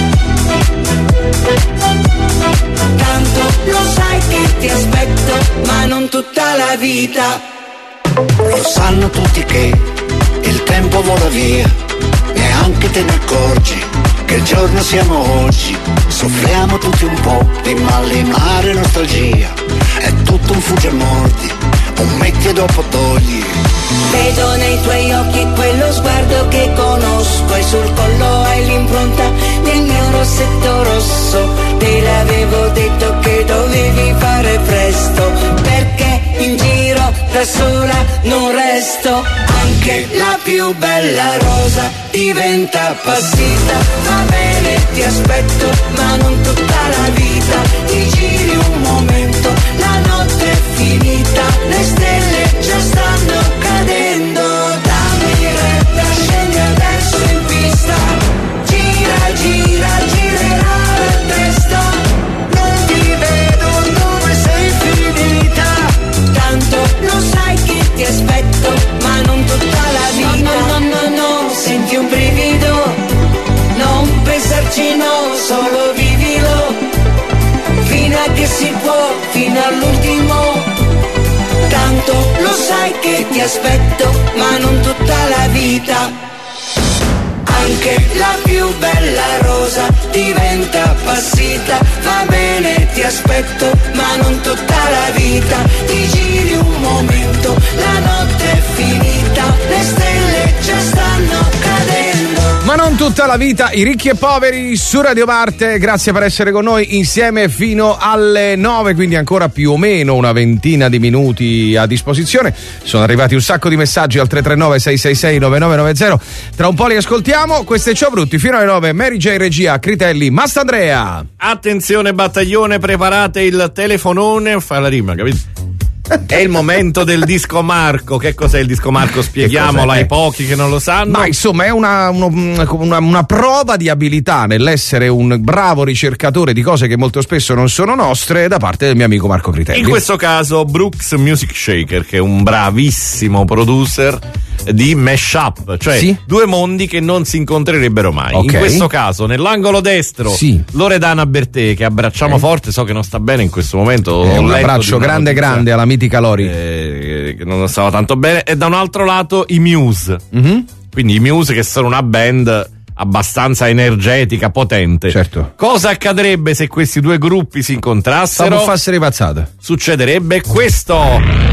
[SPEAKER 18] Tanto lo sai che ti aspetto, ma non tutta la vita.
[SPEAKER 17] Lo sanno tutti che il tempo vola via, neanche te ne accorgi che giorno siamo oggi. Soffriamo tutti un po' di malinare e nostalgia. È tutto un fugge e mordi, un metti e dopo togli.
[SPEAKER 18] Vedo nei tuoi occhi quello sguardo che conosco. E sul collo hai l'impronta del mio rossetto rosso. Te l'avevo detto che dovevi fare presto, perché in giro da sola non resto. Anche la più bella rosa diventa appassita. Va bene, ti aspetto, ma non tutta la vita. Ti giri un momento, la notte è finita. Le stelle già stanno cadendo. Dammi retta, scendi adesso in pista. Gira, gira, girerà la testa. Non ti vedo dove sei finita. Tanto lo sai che ti aspetto, ma non tutta la vita. No, no, no, no, no, senti un brivido. Non pensarci, no, solo vivilo. Fino a che si può, fino all'ultimo. Tanto lo sai che ti aspetto, ma non tutta la vita. Anche la più bella rosa diventa appassita. Va bene, ti aspetto, ma non tutta la vita. Ti giri un momento, la notte è finita. Le stelle già stanno cadendo.
[SPEAKER 4] Ma non tutta la vita, i ricchi e poveri su Radio Marte. Grazie per essere con noi insieme fino alle nove, quindi ancora più o meno una ventina di minuti a disposizione. Sono arrivati un sacco di messaggi al tre tre nove sei sei sei nove nove nove zero. Tra un po' li ascoltiamo. Questo è Ciao Brutti fino alle nove. Mary J regia, Critelli, Mastandrea.
[SPEAKER 2] Attenzione battaglione, preparate il telefonone. Fa la rima, capito? È il momento del disco Marco. Che cos'è il disco Marco? Spieghiamolo ai pochi che non lo sanno.
[SPEAKER 4] Ma insomma è una, uno, una, una prova di abilità nell'essere un bravo ricercatore di cose che molto spesso non sono nostre da parte del mio amico Marco Critelli.
[SPEAKER 2] In questo caso Brooks Music Shaker, che è un bravissimo producer di mashup, cioè sì? due mondi che non si incontrerebbero mai. Okay. In questo caso nell'angolo destro sì. Loredana Bertè, che abbracciamo okay. forte, so che non sta bene in questo momento.
[SPEAKER 4] È un abbraccio grande grande alla mitica Lori,
[SPEAKER 2] eh, che non stava tanto bene. E da un altro lato i Muse, mm-hmm. quindi i Muse, che sono una band abbastanza energetica, potente.
[SPEAKER 4] Certo.
[SPEAKER 2] Cosa accadrebbe se questi due gruppi si incontrassero?
[SPEAKER 4] Stavo fassero pazzate.
[SPEAKER 2] Succederebbe questo.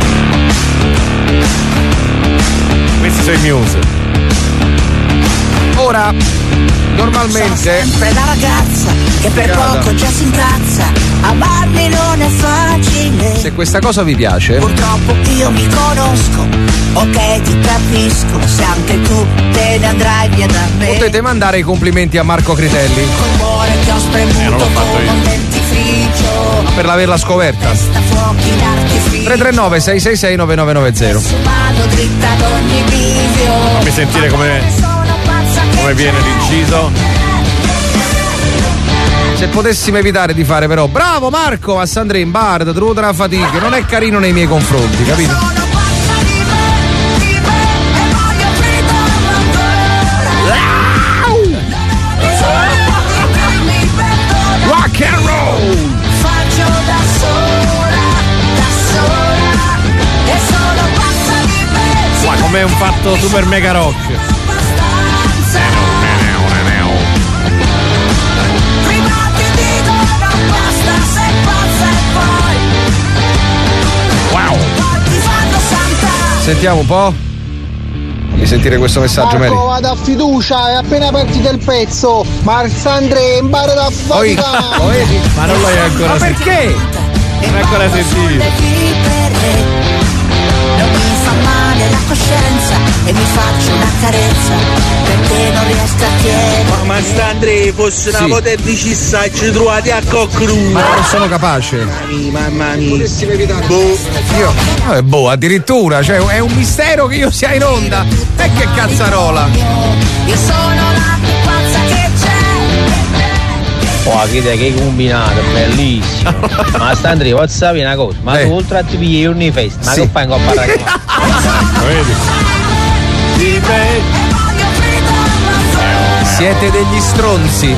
[SPEAKER 2] Questi sono i Muse.
[SPEAKER 4] Ora, normalmente
[SPEAKER 18] sono sempre la ragazza
[SPEAKER 13] che per
[SPEAKER 4] Guarda.
[SPEAKER 13] poco già si incazza. Amarmi non è facile.
[SPEAKER 4] Se questa cosa vi piace,
[SPEAKER 13] Purtroppo io mi conosco, ok ti capisco. Se anche tu te ne andrai via da me,
[SPEAKER 4] potete mandare i complimenti a Marco Critelli
[SPEAKER 13] col cuore che ho spremuto
[SPEAKER 4] Eh, non l'ho fatto
[SPEAKER 13] come
[SPEAKER 4] io.
[SPEAKER 13] un dentifricio.
[SPEAKER 4] per averla scoperta.
[SPEAKER 13] Sta fuochi d'artificio.
[SPEAKER 4] tre tre nove sei sei sei nove nove nove zero.
[SPEAKER 13] Vado dritta ad ogni bivio.
[SPEAKER 2] Fammi sentire come, come viene l'inciso.
[SPEAKER 4] Se potessimo evitare di fare però bravo Marco, ma Sandrine Bard, truda una fatica, non è carino nei miei confronti, capito? Rock and roll!
[SPEAKER 13] Faccio da sola, da sola, e sono pazza di me.
[SPEAKER 2] Qua come un fatto super mega rock.
[SPEAKER 13] Prima ti dico non basta, sei pazza e poi
[SPEAKER 2] Wow!
[SPEAKER 13] ti fanno santa.
[SPEAKER 4] Sentiamo un po'. Fammi sentire questo messaggio, Mary.
[SPEAKER 1] Marco, vado a fiducia, è appena partito il pezzo. Marsandre, impara da
[SPEAKER 4] Poi,
[SPEAKER 1] fatica.
[SPEAKER 4] lo vedi?
[SPEAKER 2] Ma non l'hai ancora
[SPEAKER 4] Ma
[SPEAKER 2] sentito.
[SPEAKER 4] perché?
[SPEAKER 2] Non l'hai ancora sentito.
[SPEAKER 13] Non mi fa male la coscienza e mi faccio una carezza perché non riesco a chiedere.
[SPEAKER 9] Ma Mastandre, fosse
[SPEAKER 4] Sì.
[SPEAKER 9] una potenziale saggi trovati a coccru.
[SPEAKER 4] Ma non sono capace.
[SPEAKER 9] Mamma mia.
[SPEAKER 1] Potessimo evitare.
[SPEAKER 9] Boh.
[SPEAKER 4] Io. Eh, boh, addirittura, cioè è un mistero che io sia in onda. E che cazzarola!
[SPEAKER 13] Io sono la più pazza che c'è.
[SPEAKER 24] Oh, che idea, che combinato, bellissimo. Ma sta Andrea, posso sapere una cosa? Ma
[SPEAKER 4] Eh.
[SPEAKER 24] tu oltre a ti pigli Unifest, ma
[SPEAKER 4] Sì.
[SPEAKER 24] che fai in coppa ragazzi?
[SPEAKER 2] Lo vedi? Di me.
[SPEAKER 4] Siete degli stronzi.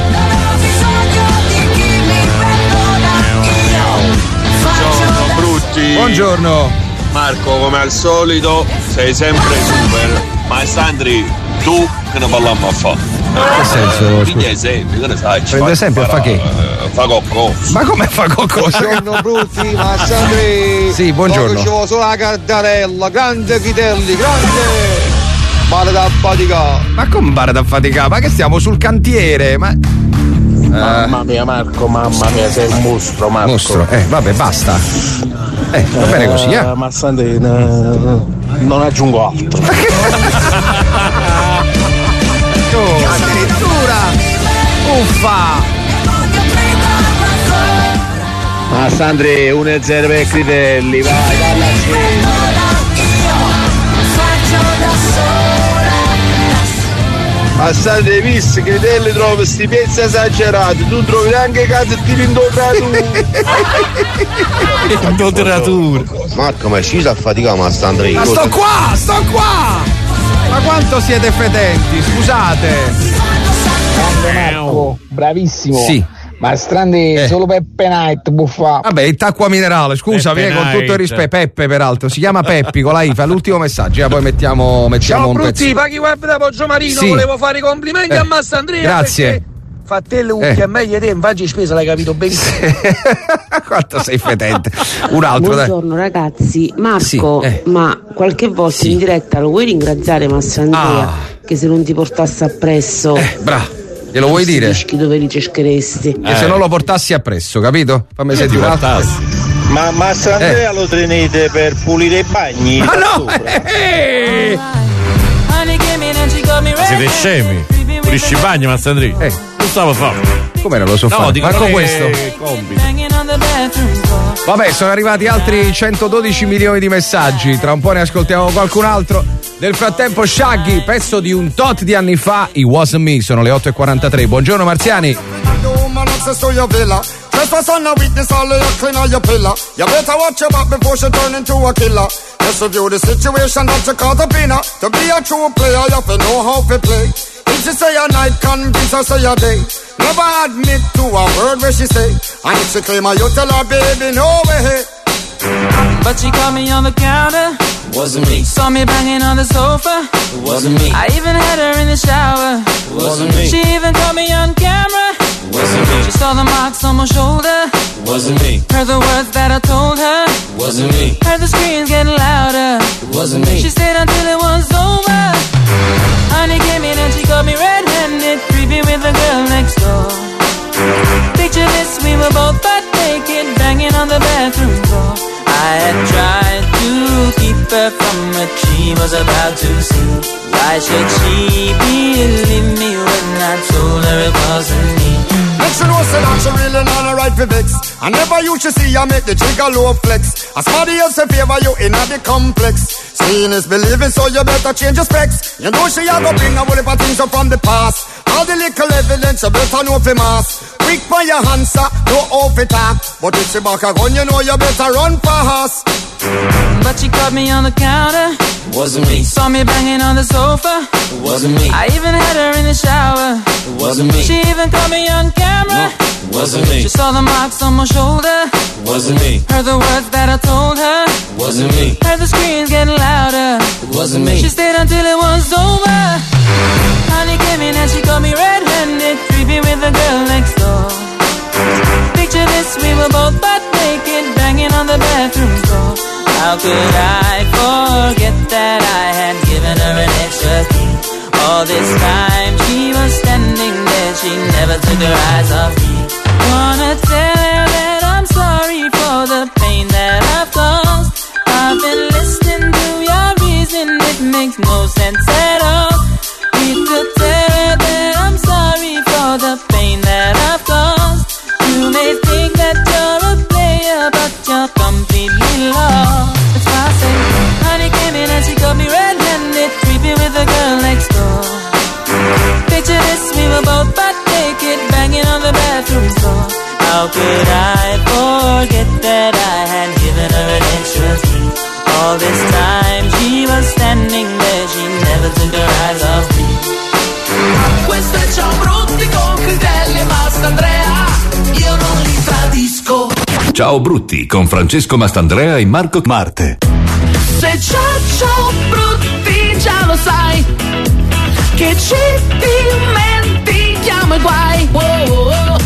[SPEAKER 9] Buongiorno brutti.
[SPEAKER 4] Buongiorno.
[SPEAKER 9] Marco, come al solito, sei sempre super. Ma Sandri, tu che ne parliamo a fare?
[SPEAKER 4] Che senso?
[SPEAKER 9] Prendi esempio, che ne sai?
[SPEAKER 4] Prendo esempio, fa che?
[SPEAKER 9] Fa coccoso.
[SPEAKER 4] Ma come fa qualcosa?
[SPEAKER 1] Buongiorno brutti, Massandre.
[SPEAKER 4] Sì, buongiorno.
[SPEAKER 1] C'ho solo la cardarella, grande Chitelli, grande. Male da fatica.
[SPEAKER 4] Ma come bare da faticare? Ma che stiamo sul cantiere? Ma.
[SPEAKER 9] Mamma mia Marco, mamma mia, sei un mostro Marco.
[SPEAKER 4] Mostro, eh, vabbè, basta. Eh, va bene così, eh.
[SPEAKER 9] Ma Sandri, non aggiungo altro.
[SPEAKER 4] Oh, addirittura! Uffa!
[SPEAKER 9] Ma Sandri, uno e zero per Critelli, vai, dalla Ma Sandri, hai visto che Critelli trova sti pezzi esagerati, tu trovi anche cazzo di indotratura.
[SPEAKER 2] Indotratura.
[SPEAKER 9] Marco, ma è sceso a faticare, ma Sandri.
[SPEAKER 4] Ma sto qua, sto qua! Ma quanto siete fedenti, scusate!
[SPEAKER 1] Grande Marco, bravissimo.
[SPEAKER 4] Sì.
[SPEAKER 1] Ma strande
[SPEAKER 4] Eh.
[SPEAKER 1] solo Peppe Night buffa.
[SPEAKER 4] Vabbè, il tacqua minerale, scusa,
[SPEAKER 2] Peppe
[SPEAKER 4] eh, con
[SPEAKER 2] Night.
[SPEAKER 4] tutto il rispetto. Peppe, peraltro, si chiama Peppi con la I, fa l'ultimo messaggio, eh, poi mettiamo, mettiamo
[SPEAKER 9] Ciao
[SPEAKER 4] un
[SPEAKER 9] brutti,
[SPEAKER 4] pezzo.
[SPEAKER 9] paghi web da Poggio Marino,
[SPEAKER 4] Sì.
[SPEAKER 9] volevo fare i complimenti
[SPEAKER 4] Eh,
[SPEAKER 9] a Massandria.
[SPEAKER 4] grazie.
[SPEAKER 9] Fattelle un
[SPEAKER 4] Eh.
[SPEAKER 9] che è meglio te, infatti spesa, l'hai capito benissimo.
[SPEAKER 4] Quanto sei fedente. Un altro, dai.
[SPEAKER 5] Buongiorno ragazzi, Marco,
[SPEAKER 4] Sì, eh.
[SPEAKER 5] ma qualche volta
[SPEAKER 4] Sì.
[SPEAKER 5] in diretta lo vuoi ringraziare Massandrea
[SPEAKER 4] Ah.
[SPEAKER 5] che se non ti portasse appresso
[SPEAKER 4] Eh, bravo. Glielo vuoi dire?
[SPEAKER 5] dischi dove li cercheresti?
[SPEAKER 4] Che se non lo portassi appresso, capito? Fammi
[SPEAKER 2] Ti
[SPEAKER 4] sentire un altro.
[SPEAKER 2] portassi.
[SPEAKER 9] Ma Massandrea lo tenete per pulire i bagni?
[SPEAKER 4] Ma no! Eh,
[SPEAKER 2] Siete scemi. Pulisci i bagni, Massandri.
[SPEAKER 4] eh,
[SPEAKER 2] Non stavo a fare.
[SPEAKER 4] come non lo so
[SPEAKER 2] No,
[SPEAKER 4] fare?
[SPEAKER 2] dico
[SPEAKER 4] Manco
[SPEAKER 2] non è
[SPEAKER 4] questo.
[SPEAKER 2] compito.
[SPEAKER 4] Vabbè, sono arrivati altri centododici milioni di messaggi. Tra un po' ne ascoltiamo qualcun altro. Nel frattempo, Shaggy, pezzo di un tot di anni fa. I Wasn't Me, sono le otto e quarantatré. Buongiorno Marziani.
[SPEAKER 19] Access to your villa. Trespass on a witness, all of your clean all your pillar. You better watch your back before she turn into a killer. Just review the situation that you caught up in her. To be a true player, you have to know how to play. If she say a night, convince her say a day. Never admit to a word where she say. And if she claim her, you tell her, baby, no way.
[SPEAKER 3] But she caught me on the counter.
[SPEAKER 20] Wasn't me.
[SPEAKER 3] Saw me banging on the sofa.
[SPEAKER 20] It wasn't me.
[SPEAKER 3] I even had her in the shower.
[SPEAKER 20] It wasn't me.
[SPEAKER 3] She even caught me on camera.
[SPEAKER 20] It wasn't me.
[SPEAKER 3] She saw the marks on my shoulder.
[SPEAKER 20] It wasn't me.
[SPEAKER 3] Heard the words that I told her.
[SPEAKER 20] It wasn't me.
[SPEAKER 3] Heard the screams getting louder.
[SPEAKER 20] It wasn't me.
[SPEAKER 3] She stayed until it was over. Honey came in and she caught me red-handed, creepy with the girl next door. her from what she was about to see. Why should she believe me when I told her it wasn't me?
[SPEAKER 19] Next you know say that she really not a right for vex. I never used to see her make the trigger low flex. As somebody else in favor you in the complex. Seeing is believing, so you better change your specs. You know she a go bring a whole heap of things up from the past. All the little evidence you better know for mass. Quick for your answer, no off it talk. But if she back a gun, you know you better run fast.
[SPEAKER 3] But she caught me on the counter.
[SPEAKER 20] Wasn't me.
[SPEAKER 3] Saw me banging on the sofa.
[SPEAKER 20] It wasn't me.
[SPEAKER 3] I even had her in the shower.
[SPEAKER 20] It wasn't me.
[SPEAKER 3] She even caught me on camera.
[SPEAKER 20] It wasn't me.
[SPEAKER 3] She saw the marks on my shoulder.
[SPEAKER 20] It wasn't me.
[SPEAKER 3] Heard the words that I told her.
[SPEAKER 20] It wasn't me.
[SPEAKER 3] Heard the screams getting louder.
[SPEAKER 20] It wasn't me.
[SPEAKER 3] She stayed until it was over. Honey came in and she caught me red-handed, creepy with the girl next door. Picture this, we were both butt naked, banging on the bathroom door. How could I forget that I had given her an extra key? All this time she was standing there, she never took her eyes off me. Wanna tell her that I'm sorry for the pain that I've caused. I've been listening to your reason, it makes no sense at all. Need to tell her that I'm sorry for the pain that I've caused. You may think that you're a player, but you're completely lost. That's why I say, honey came in and she caught me red-handed, creepy with the girl next door. Picture this, we were both butt naked, banging on the bathroom door. How could I forget that I had given her an extra key? All this time she was standing there, she never took her eyes off me.
[SPEAKER 8] Questo è Ciao Brutti con Critelli e Mastandrea, io non li tradisco.
[SPEAKER 21] Ciao Brutti con Francesco Mastandrea e Marco Marte.
[SPEAKER 8] Se c'è Ciao Brutti già lo sai, che ci dimentichiamo i guai. Oh, oh, oh.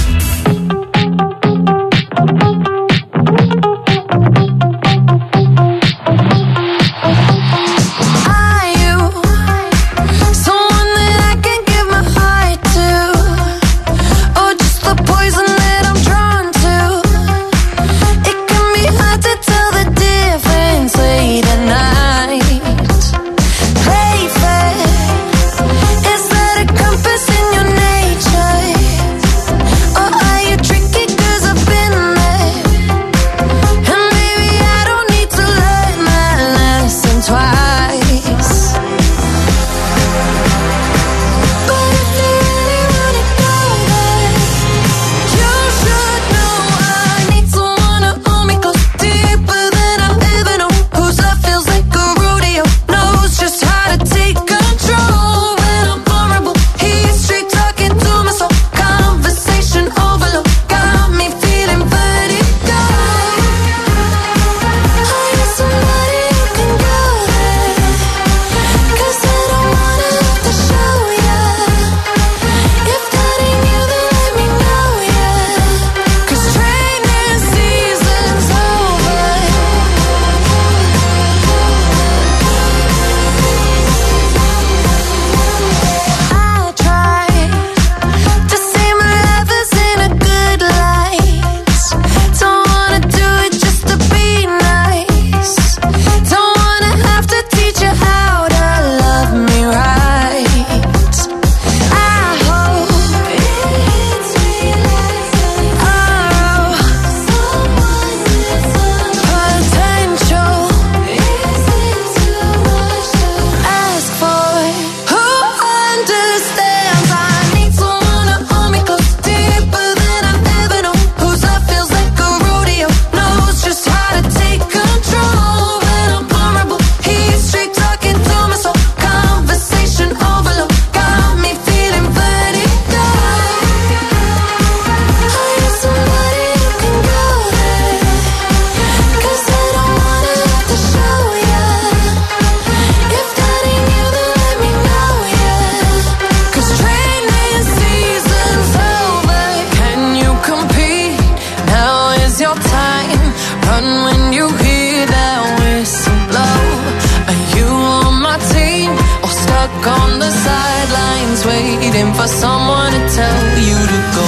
[SPEAKER 3] For someone to tell you to go.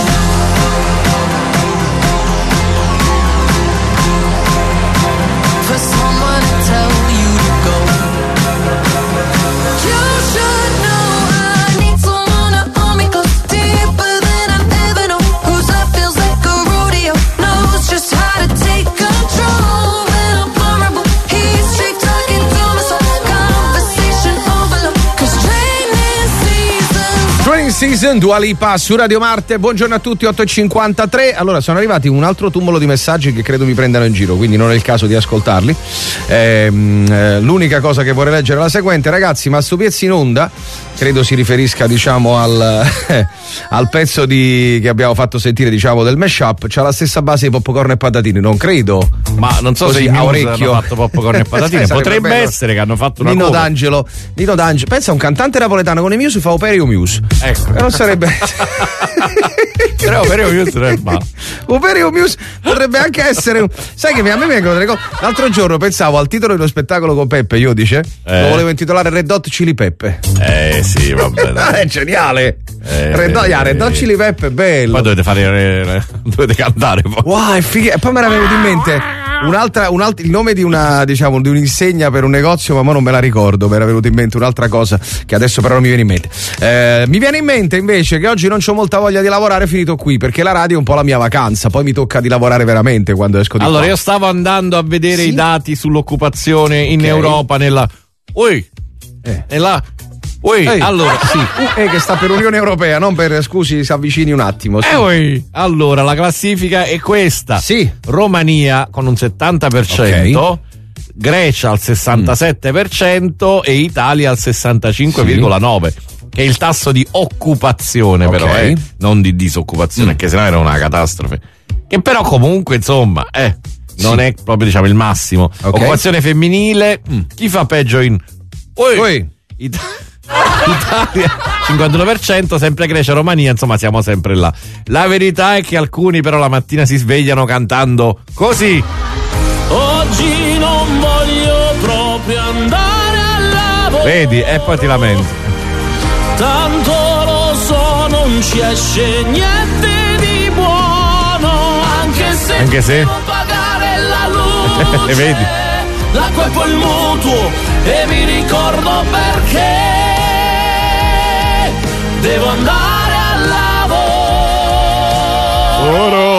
[SPEAKER 3] For someone to tell you to go.
[SPEAKER 4] Season, Dua Lipa su Radio Marte. Buongiorno a tutti, otto e cinquantatré. Allora, sono arrivati un altro tumulo di messaggi che credo mi prendano in giro, quindi non è il caso di ascoltarli. Ehm, eh, l'unica cosa che vorrei leggere è la seguente. Ragazzi, ma sto pezzo in onda, credo si riferisca, diciamo, al, eh, al pezzo di, che abbiamo fatto sentire, diciamo, del mashup. C'ha la stessa base di popcorn e patatine, non credo.
[SPEAKER 2] Ma non so
[SPEAKER 4] Così,
[SPEAKER 2] se i
[SPEAKER 4] a
[SPEAKER 2] Muse
[SPEAKER 4] orecchio
[SPEAKER 2] hanno fatto popcorn e patatine. Potrebbe
[SPEAKER 4] bello.
[SPEAKER 2] essere che hanno fatto una
[SPEAKER 4] Nino
[SPEAKER 2] cover.
[SPEAKER 4] D'Angelo, Nino D'Angelo, pensa a un cantante napoletano con i Muse, fa Operio Muse.
[SPEAKER 2] Ecco.
[SPEAKER 4] E non sarebbe.
[SPEAKER 2] Però Operio Muse non è male.
[SPEAKER 4] Operio Muse potrebbe anche essere un... Sai che a me vengono delle cose. L'altro giorno pensavo al titolo dello spettacolo con Peppe, io dice
[SPEAKER 2] Eh.
[SPEAKER 4] lo volevo intitolare Red Hot Chili Peppe.
[SPEAKER 2] Eh sì, vabbè.
[SPEAKER 4] È geniale.
[SPEAKER 2] Eh,
[SPEAKER 4] Red Hot,
[SPEAKER 2] eh,
[SPEAKER 4] yeah, Red Hot Chili Peppe è bello.
[SPEAKER 2] Poi dovete fare eh, dovete cantare poi.
[SPEAKER 4] Wow, è fighe. E poi mi era venuto in mente un'altra, un'altra, il nome di una, diciamo, di un'insegna per un negozio, ma mo non me la ricordo. Mi era venuto in mente un'altra cosa che adesso però non mi viene in mente. Eh, mi viene in mente invece che oggi non c'ho molta voglia di lavorare, finito qui, perché la radio è un po' la mia vacanza. Poi mi tocca di lavorare veramente quando esco di
[SPEAKER 2] Allora,
[SPEAKER 4] qua.
[SPEAKER 2] io stavo andando a vedere
[SPEAKER 4] Sì?
[SPEAKER 2] i dati sull'occupazione in
[SPEAKER 4] Ok.
[SPEAKER 2] Europa nella. Ui!
[SPEAKER 4] Eh.
[SPEAKER 2] Nella. Ui!
[SPEAKER 4] Ehi,
[SPEAKER 2] Allora,
[SPEAKER 4] sì, U E che sta per Unione Europea, non per, scusi, si avvicini un attimo. Sì.
[SPEAKER 2] Eh, ui. Allora, la classifica è questa.
[SPEAKER 4] Sì.
[SPEAKER 2] Romania con un settanta per cento, Grecia al sessantasette per cento e Italia al sessantacinque virgola nove per cento. Che è il tasso di occupazione, però,
[SPEAKER 4] Ok.
[SPEAKER 2] eh, non di disoccupazione,
[SPEAKER 4] Mm.
[SPEAKER 2] che sennò era una catastrofe. Che però comunque, insomma, eh, non
[SPEAKER 4] Sì.
[SPEAKER 2] è proprio, diciamo, il massimo.
[SPEAKER 4] Ok.
[SPEAKER 2] Occupazione femminile,
[SPEAKER 4] Mm.
[SPEAKER 2] chi fa peggio in Ui.
[SPEAKER 4] Ui.
[SPEAKER 2] It- Italia cinquantuno per cento, sempre Grecia, Romania, insomma siamo sempre là. La verità è che alcuni però la mattina si svegliano cantando così.
[SPEAKER 3] Oggi non voglio proprio andare al lavoro.
[SPEAKER 2] Vedi, e poi ti lamenti.
[SPEAKER 3] Tanto lo so, non ci esce niente di buono. Anche se,
[SPEAKER 2] Anche se?
[SPEAKER 3] devo pagare la luce,
[SPEAKER 2] Vedi?
[SPEAKER 3] l'acqua e poi il mutuo. E mi ricordo perché devo andare al lavoro.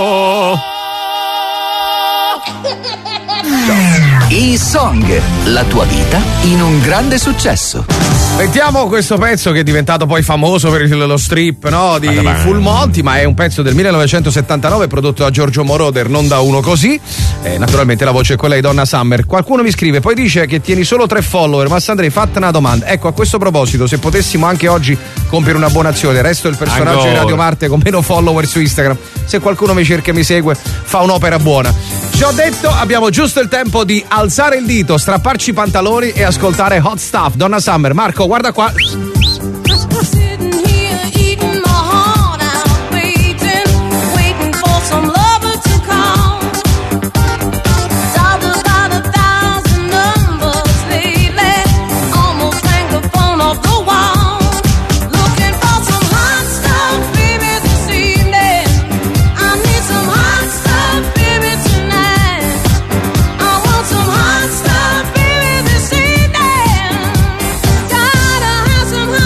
[SPEAKER 11] E-Song, la tua vita in un grande successo.
[SPEAKER 4] Mettiamo questo pezzo che è diventato poi famoso per il- lo strip, no, di
[SPEAKER 2] Ah,
[SPEAKER 4] Full Monty, ma è un pezzo del millenovecentosettantanove prodotto da Giorgio Moroder, non da uno così. Eh, naturalmente la voce è quella di Donna Summer. Qualcuno mi scrive, poi dice che tieni solo tre follower, ma Sandrei, fatta una domanda. Ecco, a questo proposito, se potessimo anche oggi compiere una buona azione, resto il personaggio
[SPEAKER 2] Ancora.
[SPEAKER 4] di Radio Marte con meno follower su Instagram. Se qualcuno mi cerca e mi segue, fa un'opera buona. Ci ho detto, abbiamo giusto il tempo di alzare il dito, strapparci i pantaloni e ascoltare Hot Stuff, Donna Summer. Marco, guarda qua.
[SPEAKER 13] Sitting here eating my heart out, waiting, waiting for some lover to call. Dialed about a thousand numbers lately, almost rang the phone off the wall. Looking for some hot stuff, baby, this evening. I need some hot stuff, baby, tonight. I want some hot stuff, baby, this evening. Gotta have some hot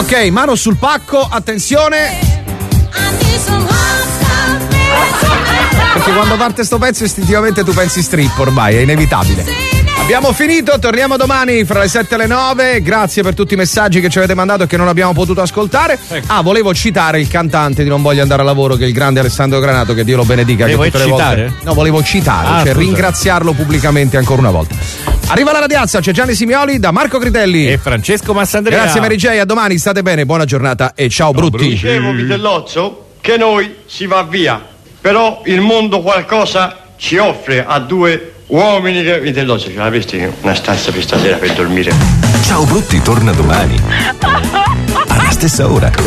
[SPEAKER 4] Ok, mano sul pacco, attenzione. Perché quando parte sto pezzo istintivamente tu pensi strip, ormai è inevitabile. Abbiamo finito, torniamo domani fra le sette e le nove. Grazie per tutti i messaggi che ci avete mandato e che non abbiamo potuto ascoltare. Ecco. Ah, volevo citare il cantante di Non voglio andare a lavoro, che è il grande Alessandro Granato, che Dio lo benedica.
[SPEAKER 2] Che
[SPEAKER 4] che
[SPEAKER 2] vuoi
[SPEAKER 4] tutte le
[SPEAKER 2] citare?
[SPEAKER 4] volte... No, volevo citare,
[SPEAKER 2] ah,
[SPEAKER 4] cioè
[SPEAKER 2] scusa.
[SPEAKER 4] ringraziarlo pubblicamente ancora una volta. Arriva la radiazza, c'è Gianni Simioli da Marco Critelli
[SPEAKER 2] e Francesco Massandrea.
[SPEAKER 4] Grazie Mary J, a domani, state bene, buona giornata e ciao, ciao brutti.
[SPEAKER 7] Dicevo Vitellozzo che noi si va via, però il mondo qualcosa ci offre a due uomini che... Vitellozzo, ce l'avresti una stanza per stasera per dormire?
[SPEAKER 21] Ciao Brutti torna domani alla stessa ora.